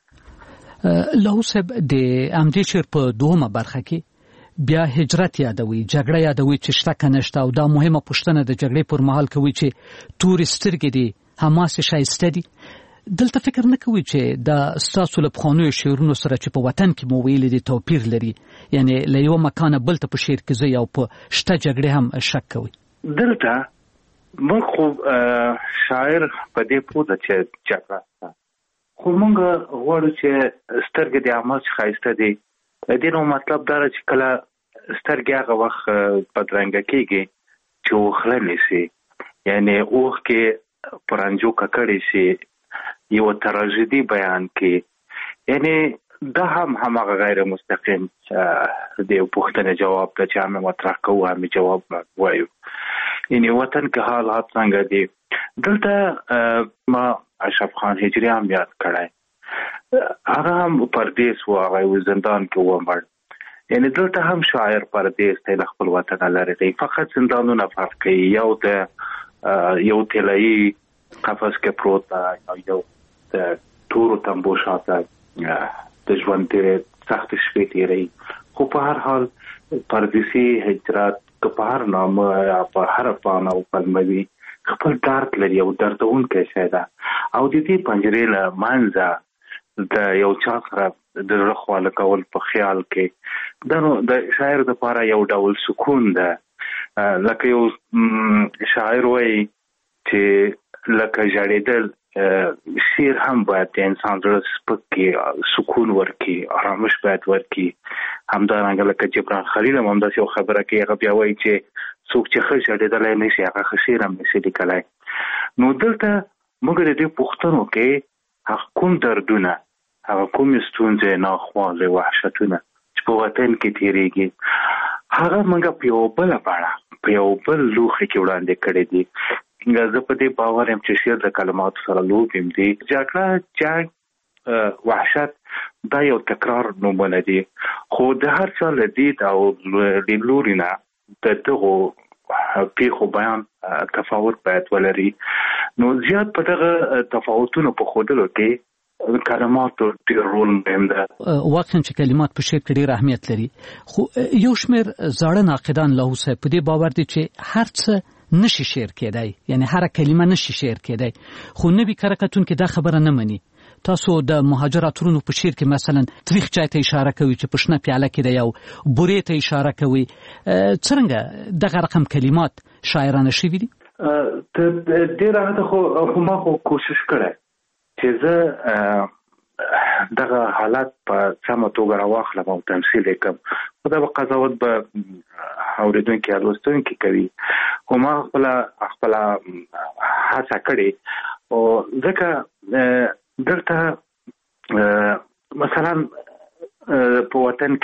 لاهو صاحب د همدې شعر په دوهمه برخه کې بیا هجرت یادوي جګړه یادوي چې شته که نشته او دا مهمه پوښتنه د جګړې پر مهال کوي چې تورې سترګې دي هماسې ښایسته دي دلته فکر نه کوي چې دا ستاسو له پخوانیو شعرونو سره چې په وطن کې مو ویلي دي توپیر لري یعنې له یوه مکانه بل ته په شعر کې ځئ او په شته جګړې هم شک کوي دلته موږ خو شاعر په دې پوه ده چې جګړه شته خو موږ غواړو چې سترګې دې هماسې ښایسته دي د دې نو مطلب دا چې کله سترګې هغه وخت بدرنګه کېږي چې اوښله نیسي یعنې اوښکې په رنجو ککړې شي یو تراژیدي بیان کې یعنې دا هم هماغه غیر مستقیم د یو پوښتنې جواب ده چې همې مطرح کوو همې جواب وایو یعنې وطن کې حالات څنګه دي دلته ما اشرف خان هجري هم یاد کړی هغه هم پردیس و هغه زندان کې ومړ یعنې دلته هم شاعر پردیس دی له خپل وطنه لرې دی فقط زندانونه فرق کوي یو د یو طلایي قفس کې پروت ده او یو د تورو تمبو شاته د ژوند تېرې سختې شپې تېروي خو په هر حال پردیسي هجرت که په هر نامه یا په هر پاڼه او کلمه وي خپل درد لري او دردونکی شی ده او د دې پنجرې له منځه د یو چا سره د زړه خواله کول په خیال کې دا نو د شاعر دپاره یو ډول سکون ده لکه یو شاعر وایي چې لکه ژړېدل شعر هم باید د انسان زړه سپک کړي سکون ورکړي آرامش باید ورکړي همدارنګه لکه جبران خلیل هم همداسې یو خبره کوي هغه بیا وایي چې څوک چې ښه ژړېدلی نه شي هغه ښه شعر هم نه شي لیکلی نو دلته موږ د دې پوښتنو کې هغه کوم دردونه هغه کومې ستونزې ناخوالې وحشتونه چې په وطن کې تېرېږي هغه موږ په یوه بله بڼه په یو بل لوښي کې وړاندې کړی دي زه په دې باور یم چې شعر د کلماتو سره لوب یم دي جګړه جنګ وحشت دا یو تکرار نومونه دي خو د هر چا له دید او د لوري نه د دغو پیښو بیان تفاوت باید ولري نو زیات په دغه تفاوتونو په ښودلو کې کلماتو ډېر رول مهم ده واقعا چې کلمات په شعر کې ډېر اهمیت لري خو یو شمېر زاړه ناقدان لاهو صاحب په دې باور دي چې هر څه نشي شعر کېدای یعنی هر کلمه نشي شعر کېدای خو نبی کره کتونکو دا خبره نه مني تاسو د مهاجر اترونو په شعر کې مثلا تاریخ چای ته اشاره کوي چې پښنه پیاله کې دی او بورې ته اشاره کوي څنګه دغه رقم کلمات شاعرانه شوي دي ډېر هغه خو ما خو کوشش کړی چې زه دغه حالات په سمه توګه راواخلم او تمثیل یې کړم خو دا به قضاوت به اورېدونکي یا لوستونکي کوي خو ما خپله هڅه کړې او ځکه دلته مثلا په وطن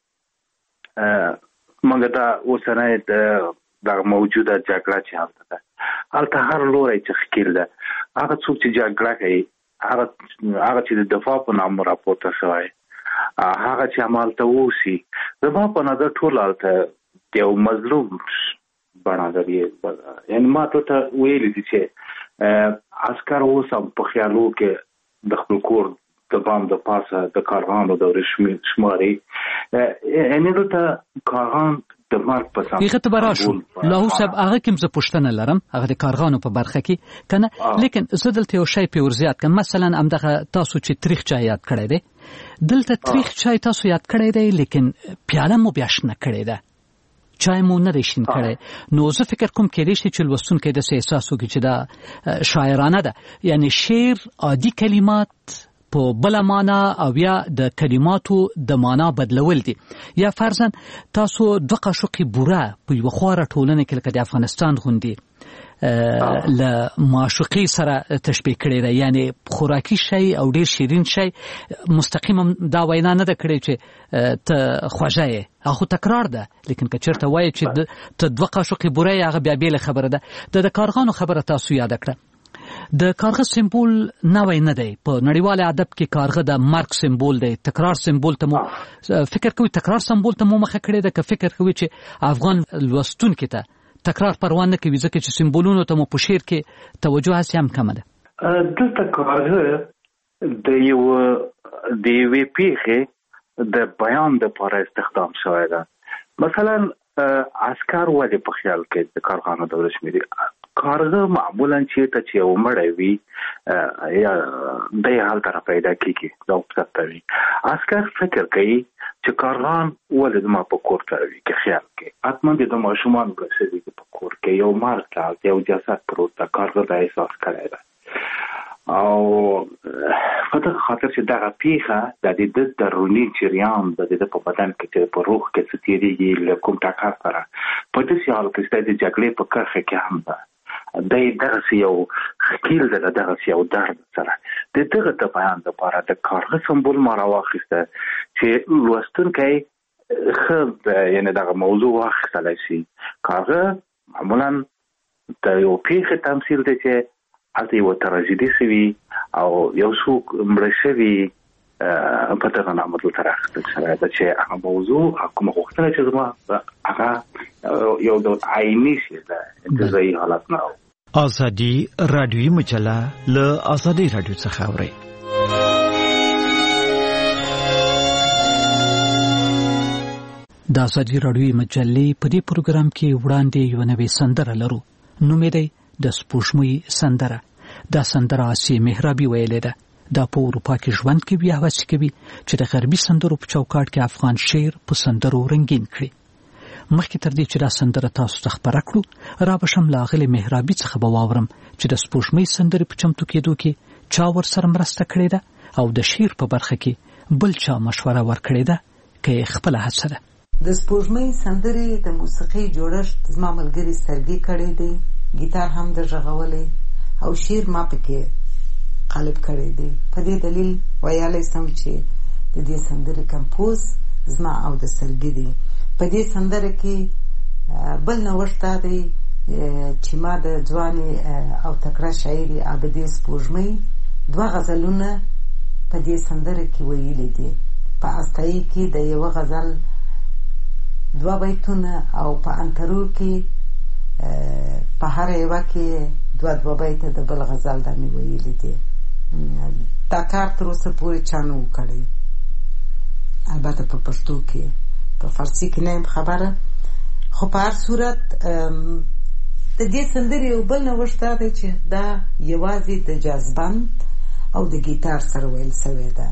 کې موږ دا اوسنی دغه موجوده جګړه چې هلته ده هلته هر لوری چې ښکیل ده هغه څوک چې جګړه کوي هغه چې د دفاع په نام راپورته شوی هغه چې همالته اوسي زما په نظر ټول هلته یو مظلوم بڼه لري یعنې ما ته ویلي دي چې عسکر اوس هم په خیالو کې د خپل کور د بام د پاسه د کارغانو دورې شماري یعنې دلته کارغان د مرګ په سم هغه ته به راشو لاهو صاحب هغه کوم زه پوښتنه لرم هغه د کارغانو په برخه کې کنه لیکن زه دلته یو شی په ورزیات کوم مثلا همدغه تاسو چې تاریخ چای یاد کړی دی دلته تاریخ چای تاسو یاد کړی دی لیکن پیاله مو بیا شنه کړې ده چای مو نه دی شین کړی نو زه فکر کوم کېدای شي چې لوستونکی داسې احساس وکړي چې دا شاعرانه ده یعنی شعر عادي کلمات په بل معنا او یا د کلماتو د معنا بدلول دي یا فرضاً تاسو دوه قاشقې بوره په یو خواره ټولنه کې لکه د افغانستان غوندي له معشوقي سره تشبیه کړی دی یعنی خوراکي شی او ډیر شیرین شی مستقیما دا وینا نه ده کړې چې ته خوږه یې هغه تکرار ده لیکن که چېرته وایي چې ته دوه قاشقې بوره یې هغه بیا بېله خبره ده د کارغانو خبره تاسو یاده کړه د کارغه سمبول نوی نه دی په نړیوال ادب کې کارغه د مرګ سمبول دی تکرار سمبول ته مو فکر کوي تکرار سمبول ته مو مخه کړی ده که فکر کوي چې افغان لوستونکي ته تکرار پروا نه کوي ځکه چې سمبولونو ته مو په شعر کې توجه هسې هم کمه ده دلته کارغه د یوې پیښې د بیان دپاره استخدام شوی ده مثلا عسکر ولې په خیال کې د کارغانو دورې شمېري کارغه معمولا چیرته چې یو مړی وي یا دی هلته را پیدا کېږي دا وپسته وي عسکر فکر کوي چې کارغان ولې زما په کور ته راوي کې خیال کوي حتما د ماشومانو ګرځېږي په کور کې یو مرګ ته یو جسد پروت ده کارغه دا احساس کړی ده او په دغه خاطر چې دغه پیښه د د دروني جریان د د په بدن کې چې په روح کې څه تېرېږي له کوم ټکر سره په داسې حال کې د جګړې په کرښه کې هم ده دی دغسې یو ښکیل ده د دغسې یو درد سره د دغه د بیان دپاره د کارغه سمبول ما راواخیسته چې لوستونکی ښه یعنې دغه موضوع واخیستلی شي کارغه معمولا د یو پیښې تمثیل دی چې هلته یوه تراژیدي شوي او یو څوک مړه شوي په دغه نامه دلته راخیستل شوی ده چې هغه موضوع کومه غوښتنه چې زما هغه یو ډول عیني شی ده انتزاعي حالت نه ازادي رادیوي مجله له ازادي رادیو څخه اورئ د ازادي راډیو مجلې په دې پروګرام کې وړاندې یو نوې سندره لرو. نوم یې دی د سپوږمۍ سندره. دا سندره آسیه مهرابي ویلې ده. دا په اروپا کې ژوند کوي او هڅه کوي چې د غربي سندرو په چوکاټ کې افغان شعر په سندرو رنګین کړي. مخکې تر دې چې دا سندره تاسو ته خپره کړو، را به شم له اغلې مهرابي څخه به واورم چې د سپوږمۍ سندرې په چمتو کېدو کې چا ورسره مرسته کړې ده او د شعر په برخه کې بل چا مشوره ورکړې ده که یې خپله هڅه ده. د سپوږمۍ سندرې د موسیقۍ جوړښت زما ملګري سرګي کړی دی، ګیتار هم د غږولې او شعر ما پکې قالب کړی دی. په دې دلیل ویالی سم چې د دې سندرې کمپوز زما او د سرګي دی. په دې سندره کې بل نوښت دا دی چې ما د ځوانې او تکړه شاعرې عابدې سپوږمۍ 2 غزلونه په دې سندره کې ویلي دي. په استایي کې د یو غزل 2 بیتونه او په انترو کې په هر یو کې 2 بیته د بل غزل د ویلي دي. دا کار تر اوسه پورې چا نه و کړی، البته په پښتو کې، په فارسي کې نه یم خبره. خو په هر صورت د دې سندرې یو بل نوښت دا دی چې دا یوازې د جاز بند او د ګیتار سره ویل سوی ده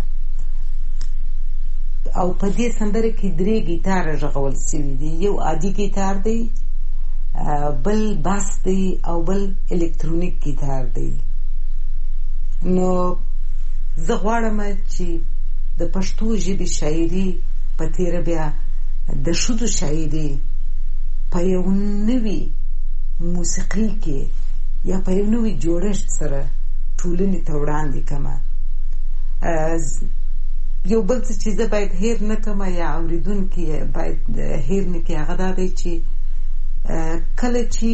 او په دې سندره کې 3 ګیتاره غږول سوي دي. یو عادي ګیتار دی، بل باس دی او بل الکترونیک ګیتار دی. نو زه غواړم چې د پښتو ژبې شاعري په تیره بیا د ښځو شاعري په یو نوي موسیقۍ کې یا په یو نوي جوړښت سره ټولنې ته وړاندې کړمه. یو بل څه چې زه باید هیر نه کړم یا اورېدونکي باید هیر نه کړي، هغه دا دی چې کله چې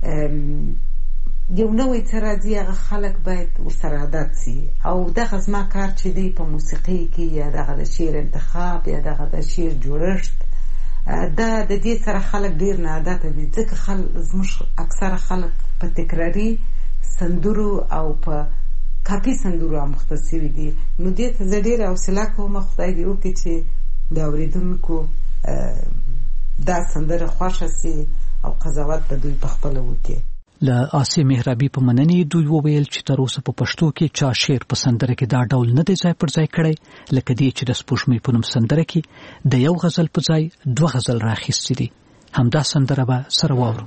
یو نوی څه راځي هغه خلک باید ورسره عادت سي. او دغه زما کار چې دی په موسیقۍ کې یا دغه د شعر انتخاب یا دغه د شعر جوړښت، دا د دې سره خلک ډېر نه عادته دي، ځکه زموږ اکثره خلک په تکراري سندرو او په کاپي سندرو اموخته سوي دي. نو دې ته زه ډېره حوصله کوم، خدای دې وکړي چې د اورېدونکو دا سندره خوښه سي او قضاوت به دوی په خپله وکړي. له آسیه مهرابي په مننې دوی وویل چې تر اوسه په پښتو کې چا شعر په سندره کې دا ډول نه دی ځای پر ځای کړی، لکه دې چې د سپوږمۍ په نوم سندره کې د یو غزل په ځای 2 غزل راخیستې دي. همدا سندره به سره واورو.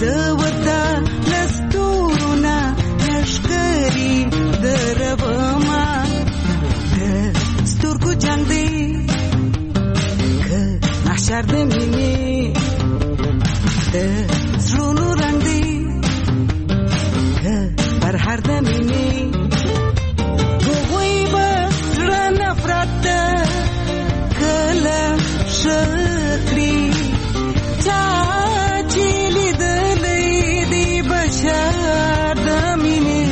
ورته لستورونه لشکري دربما د سترګو جنگ دی که محشر د مینې د زړونو رنګ دی که پر هر د مینې هغوی به زړه نفرت ته کله شکري چا چې لیدلی دی بشر د مینې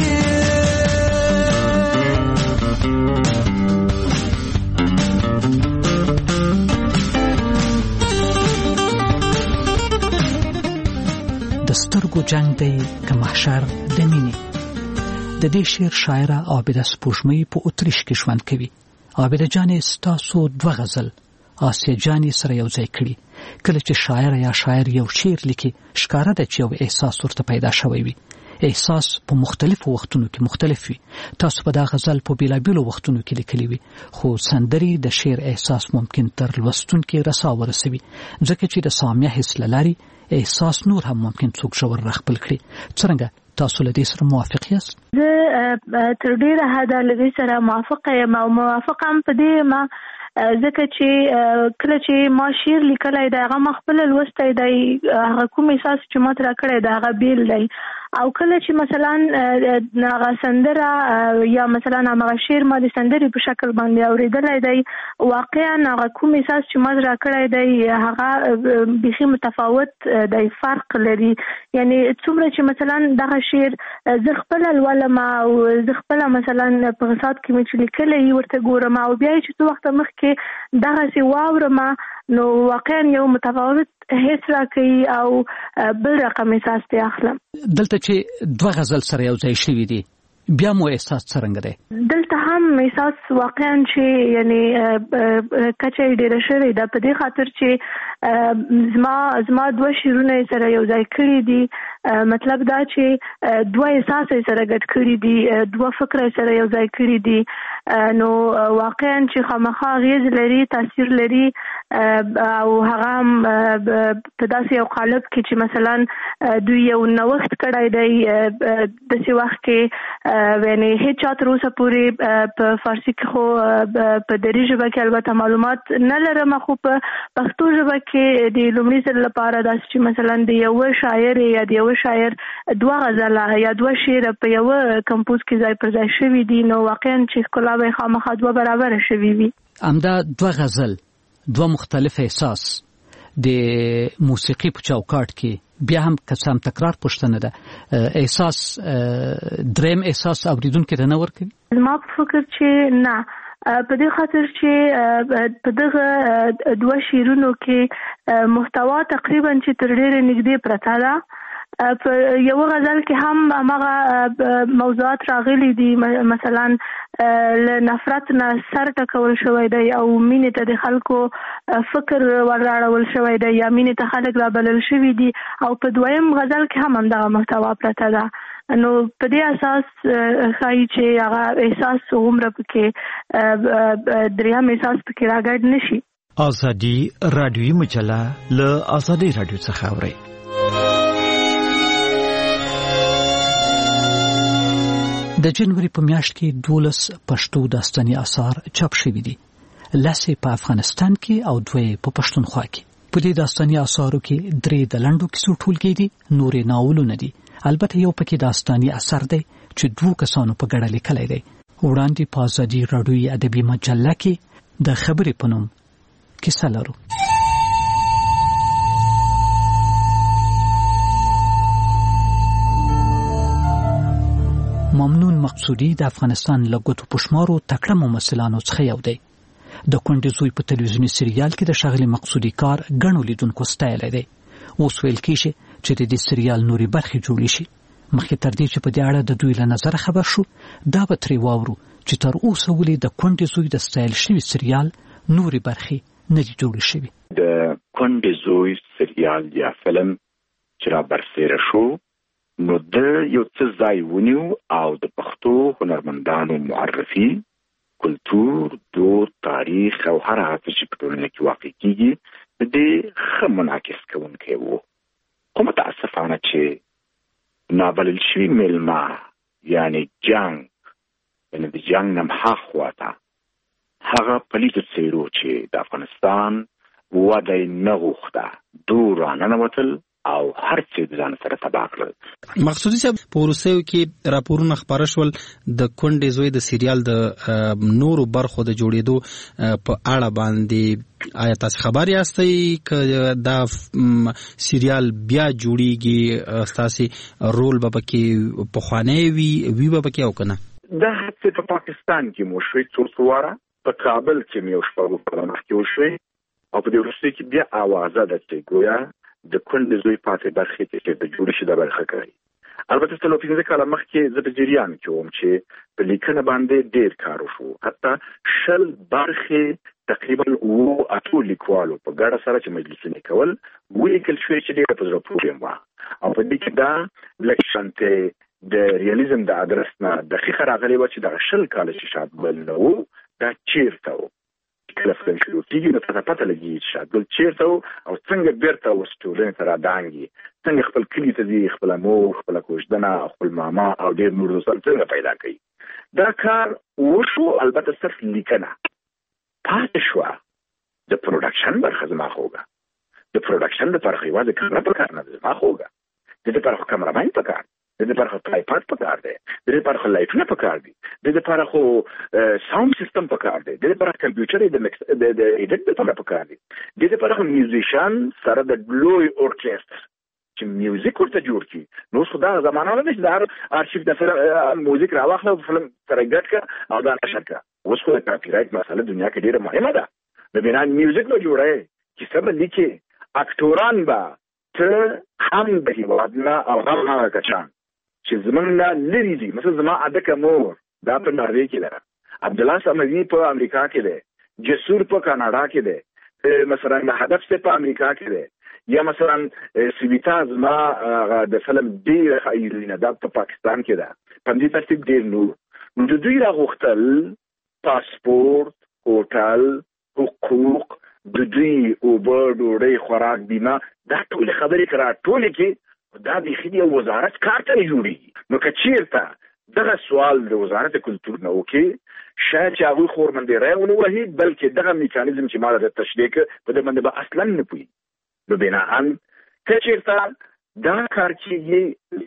د سترګو جنگ دی که محشر د مینې. د دې شعر شاعره عابده سپوږمۍ په اتریش کې ژوند کوي. عابده جانې ستاسو دوه غزل آسیه جانې سره یو ځای کړي. کله چې شاعر یا شاعر یو شعر لیکي ښکاره ده چې یو احساس ورته پیدا شوی وي. احساس په مختلفو وختونو کې مختلف وي. تاسو په دا غزل په بیلابیلو وختونو کې لیکلی وي، خو سندري د شعر احساس ممکن تر لوستونکي رسا ورسوي، ځکه چې د سامع حس له لارې احساس نور هم ممکن څوک ژور راخپل کړي. څرنګه تاسو له دې سره موافق یاست؟ زه تر ډیره حده له دې سره موافقه یم او موافقه هم په دې ما ځکه چې کله چې ما شعر لیکلی دی هغه ما خپله لوستی دی، هغه کوم احساس چې ما ترې کړی دی هغه بیل دی، او کله چې مثلا هغه سندره یا مثلا هغه شعر ما د سندرې په شکل باندې اورېدلی دی، واقعا هغه کوم احساس چې ما ترې کړی دی هغه بیخي متفاوت دی، فرق لري. یعنی څومره چې مثلا دغه شعر زه خپله لولم او زه خپله مثلا په غصات کې مې چې لیکلی ورته ګورم او بیا چې څه وخته مخکې دغسې واورم نو واقعا یو متفاوت حس راکوي او بل رقم احساس ته اخلم. دلته چې دوه غزل سره یو ځای شوي دي بیا مو احساس څرنګه دی؟ دلته هم احساس واقعا چې یعنی کچه ډیره شوې ده په دې خاطر چې زما دوه شعرونه سره یو ځای کړي دي، مطلب دا چې دوه احساس سره ګډ کړي دي، دوه فکر سره یو ځای کړي دي، نو واقعا چې خامخا غیز لري، تاثیر لري او هغه په داسې یو قالب کې چې مثلا دوی یو نوښت کړی دی داسې وخت کې یعنی هیڅ چا تر اوسه پورې په فارسي کې خو په دري ژبه کې البته معلومات نه لرم، خو په پښتو ژبه کې د لومړي ځل لپاره داسې چې مثلا د یوه شاعر یا د یوه شاعر دوه غزله یا دوه شعر په یوه کمپوز کې ځای پر ځای شوي دي، نو واقعا چې ښکلا به خامخا دوه برابره شوي وي. همدا دوه غزل دوه مختلف احساس د موسیقي په چوکاټ کې بیا هم کسام تکرار پوښتنه ده، احساس دریم احساس اوریدونکو ته نه ورکوي؟ زما په فکر چې نه، په دې خاطر چې په دغه دوه شعرونو کې محتوا تقریبا چې تر ډیره نږدې پرته ده. په یو غزل کې هم هغه موضوعات راغلي دي، مثلا له نفرت نه سر ټکول شوی دی او مینې ته د خلکو فکر ورراړول شوی دی یا مینې ته خلک رابلل شوي دي، او په دویم غزل کې هم همدغه محتوا پرته ده. نو په دې اساس ښایي چې هغه احساس عمره پکې دریم احساس پکې راګډ نشي. ازادي رادیوي مجله له ازادي رادیو څخه اوري. د جنوري په میاشت کې 12 پښتو داستاني اثار چاپ شوي دي، لسې په افغانستان کې او دوی په پښتونخوا کې. په دې داستاني اثارو کې 3 د لنډو کیسو ټولګې دي، نورې ناولونه دي، البته یو پکې داستاني اثر دی چې 2 کسانو په ګډه لیکلی دی. وړاندې په ازادي رادیوي ادبي مجله کې د خبرې په نوم کیسه لرو. ممنون مقصودی د افغانستان له ګوتو پښمارو تکړه ممثلانو څخه یو دی. د کونډې زوی په تلویزیوني سریال کې د ښاغلي مقصودی کار ګڼو لیدونکو ستایلی دی. اوس ویل کېږي چې د دې سریال نورې برخې جوړې شي. مخکې تر دې چې په دې اړه د دوی له نظره خبر شو، دا به ترې واورو چې تر اوسه ولې د کونډې زوی د ستایل شوي سریال نورې برخې نه دي جوړې شوي. د کونډې زوی سریال یا فلم چې را برسېره شو نو د یو څه ځای ونیو او د پښتو هنرمندانو معرفي، کلتور، دود، تاریخ او هر هغه چې په ټولنه کې واقع کیږي د دې ښه منعکس کوونکی و. خو متاسفانه چې نابلل شوي میلمه یعنی جنگ یعنی د جنگ نه مخواته هغه پلیتو څیرو چې د افغانستان وده نه غوښته دور راننوتل او هر څه د ځان سره تباه کړل. مقصودي صاحب په وروستیو کې راپورونه خپاره شول د کونډې زوی د سریال د نورو برخو د جوړېدو په اړه باندې آیا تاسو خبر یاستئ که دا سریال بیا جوړیږي تاسو رول به پکې پخوانی وي به پکې او کنه؟ دا هڅه په پاکستان کې مو شوې څو واره په کابل کې مې شپږ کاله مخکې وشوې او په دې وروستیو کې بیا اوازه ده چې ګویا د کونډې زوی پاتې برخې چې د جوړ شي د برخه کوي. البته څلور پنځه کاله مخکې زه په جریان کې وم چې په لیکنه باندې ډېر کار وشو، حتی 10 برخې تقریبا 8 لیکوالو په ګډه سره چې مجلسونه کول ولیکل شوې چې ډېر په زړه پورې و او په دې کې دا لکشنته د ریالیزم د ادرس نه دقیقه راغلی و چې د 10 کال چې شاد بل نو دا چیرته و کله فلم شروع کیږي نو ته پته لګي چې شاد بل چیرته او څنګه بیرته وستورن تر دانګي څنګه خپل کلی ته دی خپل مور خپل کوژدنه خپل ماما او ډېر نور دوستان څنګه پیدا کوي. دا کار وشو البته صرف لیکنه پاتې شو. د پروډکشن برخه زما خوګه د پروډکشن د پرخې واده کار په کار نه زما خوګه د دې پرخه کامرمن په کار د دې پرخه ټرایپاډ په کار دی د دې پرخه لایټونه په کار دي د دې پرخه ساوند سیستم په کار دی د دې پرخه کمپیوټر د ایډیټ په کار دي د دې پرخه میوزیشن سره د لوی اورکستر چې میوزیک ورته جوړ کی نو خو دا زمانه نه چې د ارشیف د فلم موزیک راوخله فلم سره ګډ کا او دا نشر کا اوس خو د کاپی رایټ مسله دنیا کې ډیره مهمه ده. د بنا میوزیک نو جوړه چې سبب لیکي اکټوران با ته هم د هیوادنا او هم هغه کچان چې زمونږ لري دي مثلا زما ادکه مور دا په ناروې کې ده عبدالله سمدی په امریکا کې ده جسور په کاناډا کې ده مثلا هدف سے په امریکا کې ده یا مثلا سویتا زما د فلم ډیر خایرینه ده په پاکستان کې ده په دې ترتیب ډیر نو د دوی راغختل پاسپورت هوټل حقوق د دوی اوبر ډوډۍ خوراک بیمه دا ټول خبرې کرا ټول کې دا د خدي وزارت کار ته جوړي نو کچیرته دغه سوال د وزارت کلتور نه وکي شاید چې هغه خورمندې راونه وهي بلکې دغه میکانیزم چې ماده د تشریک په دې باندې به اصلا نه پوي نو بناهن کچیرته دا کار چې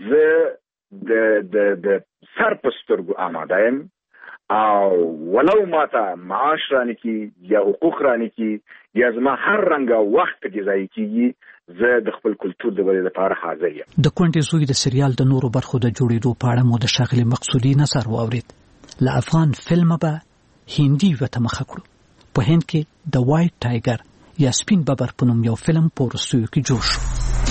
زه د سر پسترګو آماده یم او ولو ماته معاش رانی کی یا حقوق رانی کی یا زما هر رنګه وخت کې ځای کیږي زه د خپل کلتور د ودې لپاره حاضر یم. د کونډې زوی د سریال د نورو برخو د جوړېدو په اړه مو د ښاغلي مقصودي نظر واورید. له افغان فلمه به هندي وته مخه کړو. په هند کې د وایټ ټایګر یا سپین ببر په نوم یو فلم په وروستیو کې جوړ شو.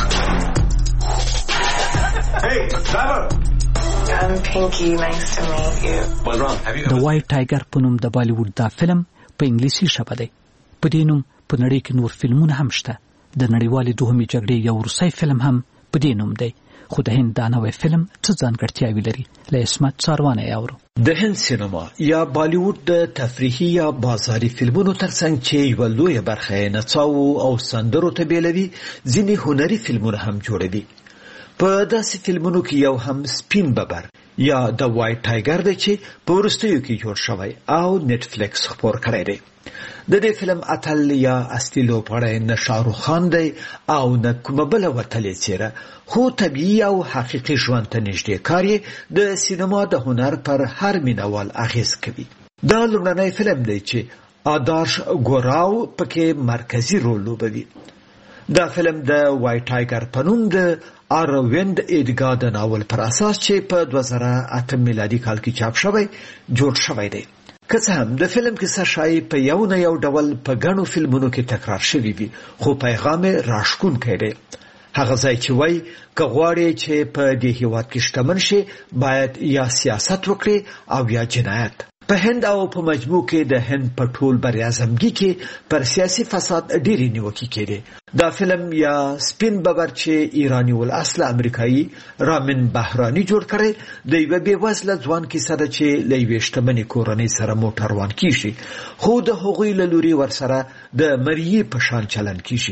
I'm Pinky, nice to meet you. What's wrong? د وایټ ټایګر په نوم د بالیوډ دا فلم په انګلیسي ژبه دی. په دې نوم په نړۍ کې نور فلمونه هم شته. د نړیوالې دوهمې جګړې یو روسي فلم هم په دې نوم دی. خو د هند دا نوی فلم څه ځانګړتیاوې لري؟ له اسمت څاروانه یاورو. د هند سینما یا بالیوډ د تفریحي یا بازاري فلمونو ترڅنګ چې یو لوی برخه یې نڅاو او سندرو ته بیلوي ځینې هنري فلمونه هم جوړوي. په داسې فلمونو کې یو هم سپین ببر یا د وایټ ټایګر دی چې په وروستیو کې جوړ شوی او نت فلیکس خپور کړی دی. د دې فلم اتل یا اصلي لوبغاړی نه شاهرخ خان دی او نه کومه بله وتلې څیره خو طبیعي او حقیقي ژوند ته نږدې کار یې د سینما د هنر پر هر مینوال اغیز کوي. دا لومړنی فلم دی چې آدارش ګوراو پکې مرکزي رول لوبوي. دا فلم د وایټ ټایګر په نوم د ارویند ایډګا د ناول پر اساس چې په 2008 میلادي کال کې چاپ شوی جوړ شوی دی. که څه هم د فلم کیسه شایي په یو نه یو ډول په ګڼو فلمونو کې تکرار شوی وي خو پیغام یې راښکونکی دی. هغه ځای چې وایي که غواړې چې په دې هیواد کې شتمن شي باید یا سیاست وکړي او یا جنایت. په هند او په مجموع کې د هند په ټول براعظمګي کې پر سیاسي فساد ډېرې نیوکې کېدې. دا فلم یا سپین ببر چې ایرانی الاصل امریکایي رامین بهرانی جوړ کړی د یوه بېوزله ځوان کیسه ده چې له یوې شتمنې کورنۍ سره موټر روان کیږي خو د هغوی له لوري ورسره د مریي په شان چلند کیږي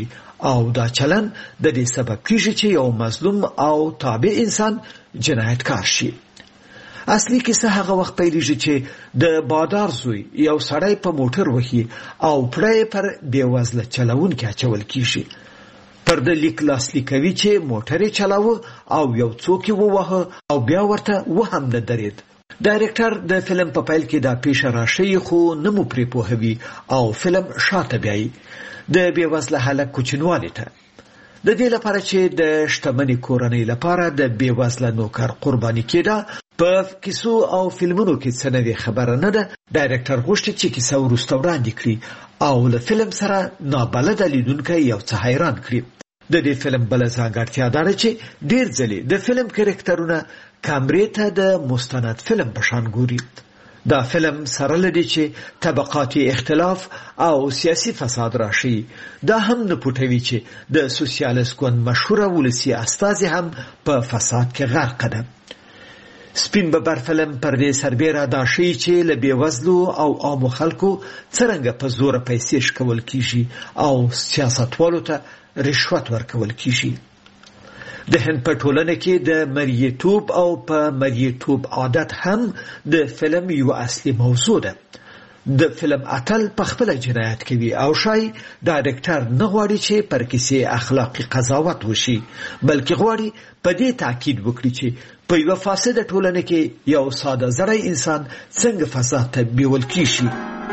او دا چلن د دې سبب کیږي چې یو مظلوم او تابع انسان جنایتکار شي. اصلي کیسه هغه وخت پیلېږي چې د بادار زوی یو سړی په موټر وهي او پړی پر بېوزله چلوونکي اچول کیږي. پر د لیک لاسلیک کوي چې موټر یې چلاوه او یو څوک یې وواهه او بیا ورته وهم نه درېد. ډایرکټر د فلم په پیل کې دا پیښه راشي خو نه مو پرې پوهوي او فلم شاته بیایي د بېوزله هلک کوچنیوالي ته. د دې لپاره چې د شتمنې کورنۍ لپاره د بېوزله نوکر قرباني کېده په کیسو او فلمونو کې څه نوې خبره نه ده. ډایرکټر غوښتي چې کیسه وروسته وړاندې کړي او له فلم سره نابلده لیدونکی یو څه حیران کړي. د دې فلم بله ځانګړتیا دا ده چې ډېر ځلې د فلم کرکټرونه کامرې ته د مستند فلم په شان ګوري. دا فلم سره لدی چې طبقاتي اختلاف او سیاسي فساد راشي. دا هم نه پټوي چې د سوسیالیست ګوند مشهوره ولسي استازي هم په فساد کې غرق ده. سپین ببر فلم پر دې سربېره دا شي چې له بېوزلو او عامو خلکو څرنګه په زوره پیسې شکول کیږي او سیاستوالو ته رشوت ورکول کیږي. د هند په ټولنه کې د مریتوب او په مریتوب عادت هم د فلم یو اصلي موضوع ده. د فلم اتل په خپل جنایت کوي او شای ډایرکټر نه غواړي چې پر کیسې اخلاقی قضاوت وشي بلکې غواړي په دې تاکید وکړي چې په یو فاسده ټولنه کې یو ساده زړی انسان څنګه فساد ته بیول کیږي.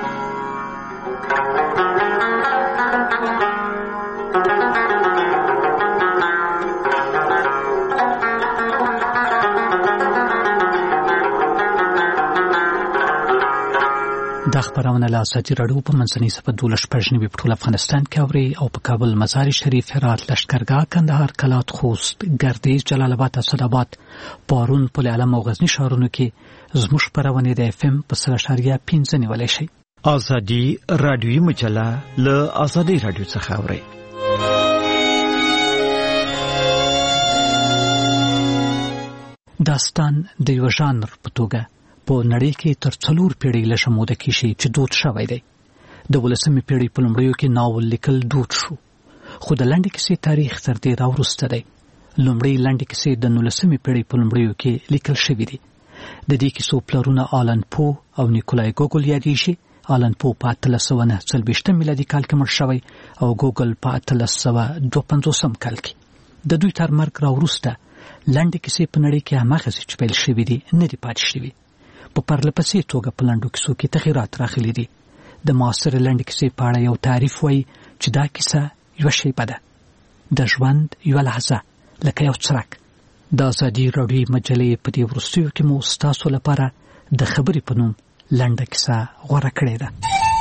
دا خبرونه له ازادي راډیو په منځنۍ صفحه 12 په ټول افغانستان کې اوري او په کابل، مزار شریف، هرات، لشکرګاه، کندهار، کلات، خوست، ګردیز، جلال آباد، اسداباد، پارون، پل علم او غزنی ښارونو کې زموږ خبرونه د FM په 3.5 نیولای شي. ازادي راډیوي مجله له ازادي راډیو څخه اوري. داستان د یو ژانر په توګه په نړۍ کې تر 4 پیړۍ له شموده کې شي چې دود شوی دی. د 18مې پیړۍ په لومړیو کې ناول لیکل دود شو، خو د لنډې کیسې تاریخ تر دې راوروسته دی. لومړی لنډې کیسې د 19مې پیړۍ په لومړیو کې لیکل شوې دي. د دې کیسو پلرونه آلن پو او نیکولای ګوګل یادېږي. آلن پو په 1849 میلادي کال کې مړ شوی او ګوګل په 1852 کال کې. د دوی تر مرګ راوروسته لنډې کیسې په نړۍ کې هماغسې چې پیل شوې دي نه دي پاتې شوي. په پرلپسې توګه په لنډو کیسو کې تغیرات راغلي دي. د معاصر لنډې کیسې په اړه یو تعریف وایي چې دا کیسه یوه شیبه ده، د ژوند یوه لحظه، لکه یو څرک. د ازادي راډیوي مجلې په دې وروستیو کې مو ستاسو لپاره د خبرې په نوم لنډه کیسه غوره کړې ده.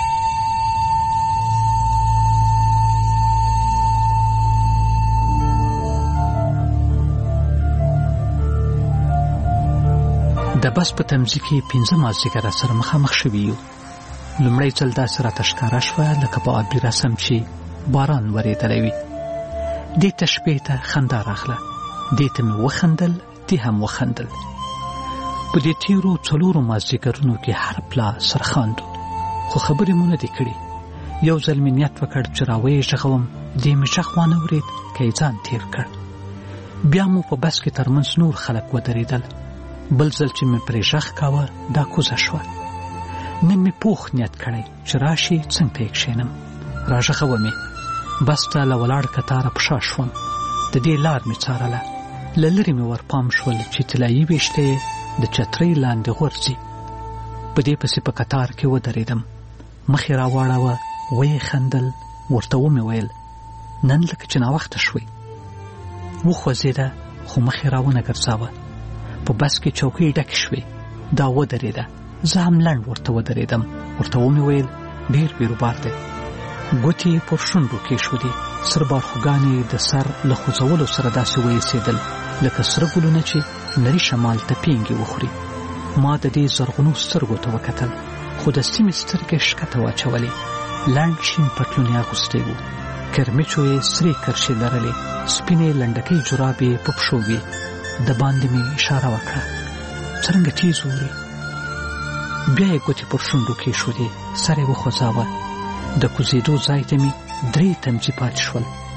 د بس په تمځي کې 15 مازدیګر سره مخامخ شوي یو. لومړی ځل داسې راته ښکاره شوه لکه په آبي رسم چې باران ورېدلی وي. دې ته شپې ته خندا راغله، دې ته مې وخندل، دې هم وخندل. په دې تیرو 4 مازدیګرونو کې هر پلا سرخاندو، خو خبرې مو نه دي کړي. یو ځل مې نیت وکړ چې راویې غږوم، دې مې غږ وانه ورېد که یې ځان تیر کړ. بیا مو په بس کې ترمنځ نور خلک ودرېدل. بل ځل چې مې پرې غږ کاوه دا کوزه شوه. نن مې پوخ نیت کړی چې راشي څنګ ته یې کښېنم. راغږوه مې، بس ته له ولاړ کتاره په شا شوم. د دې لار مې څارله، له لرې مې ورپام شول چې طلایي ویښته یې د چترۍ لاندې غورځي. په دې پسې په کتار کې ودرېدم، مخ یې راواړوه، ویې خندل، ورته ومې ویل نن لکه چې ناوخته شوی. وخوځېده خو مخ یې راونه ګرځاوه. په بس کې چوکۍ ډکې شوې، دا ودرېده. زه هم لنډ ورته ودرېدم، ورته ومې ویل ډېر بیروبار دی. ګوتې پر شونډو کېښودې، سربارخوګانې د سر له خوځولو سره داسې ویسېدل لکه سره ګلونه چې نري شمال ته پینګې وخوري. ما د دې زرغونو سترګو ته وکتل، خو د سیمې سترګې ښکته واچولې. لنډ شین پټلون یې اغوستی و، کرمیچو یې سرې کرښې لرلې، سپینې لنډکۍ جرابې په پښو وې. د باندې مې اشاره وکړه، څرنګه تیز اوري. بیا یې ګوتې پر شونډو کېښودې، سر یې وخوځاوه. د کوزېدو ځای ته مې 3 تمځي پاتې شول.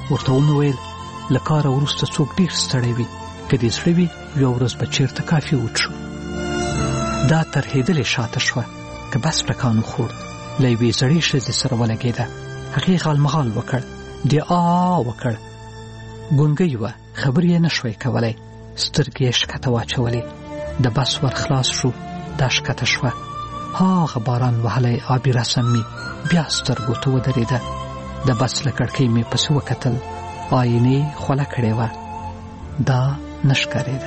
ورته وویل له کاره وروسته څوک ډېر ستړی وي که دې زړه وي یوه ورځ به چېرته کافي وڅښو. دا ترهېدلې شاته شوه که بس ټکان وخوړ. له یوې زړې ښځې سره ولګېده. هغې غالمغال وکړ، دعا وکړ. ګونګۍ وه، خبرې یې نه شوی کولی. سترګې یې ښکته واچولې. د بس ور خلاص شو، دا ښکته شوه. هاغه باران وهلی آبي رسم مې بیا سترګو ته ودرېده. د بس له کړکۍ مې پسې وکتل. آینې خوله کړې وه. دا نه ښکارېده.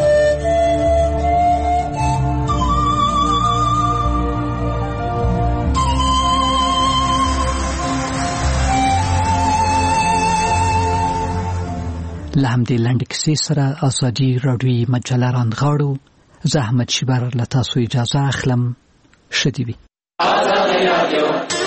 له همدې لنډې کیسې سره ازادي راډیویي مجله راندغاړو. زه احمد شیبر له تاسو اجازه اخلم. ښه دې وي.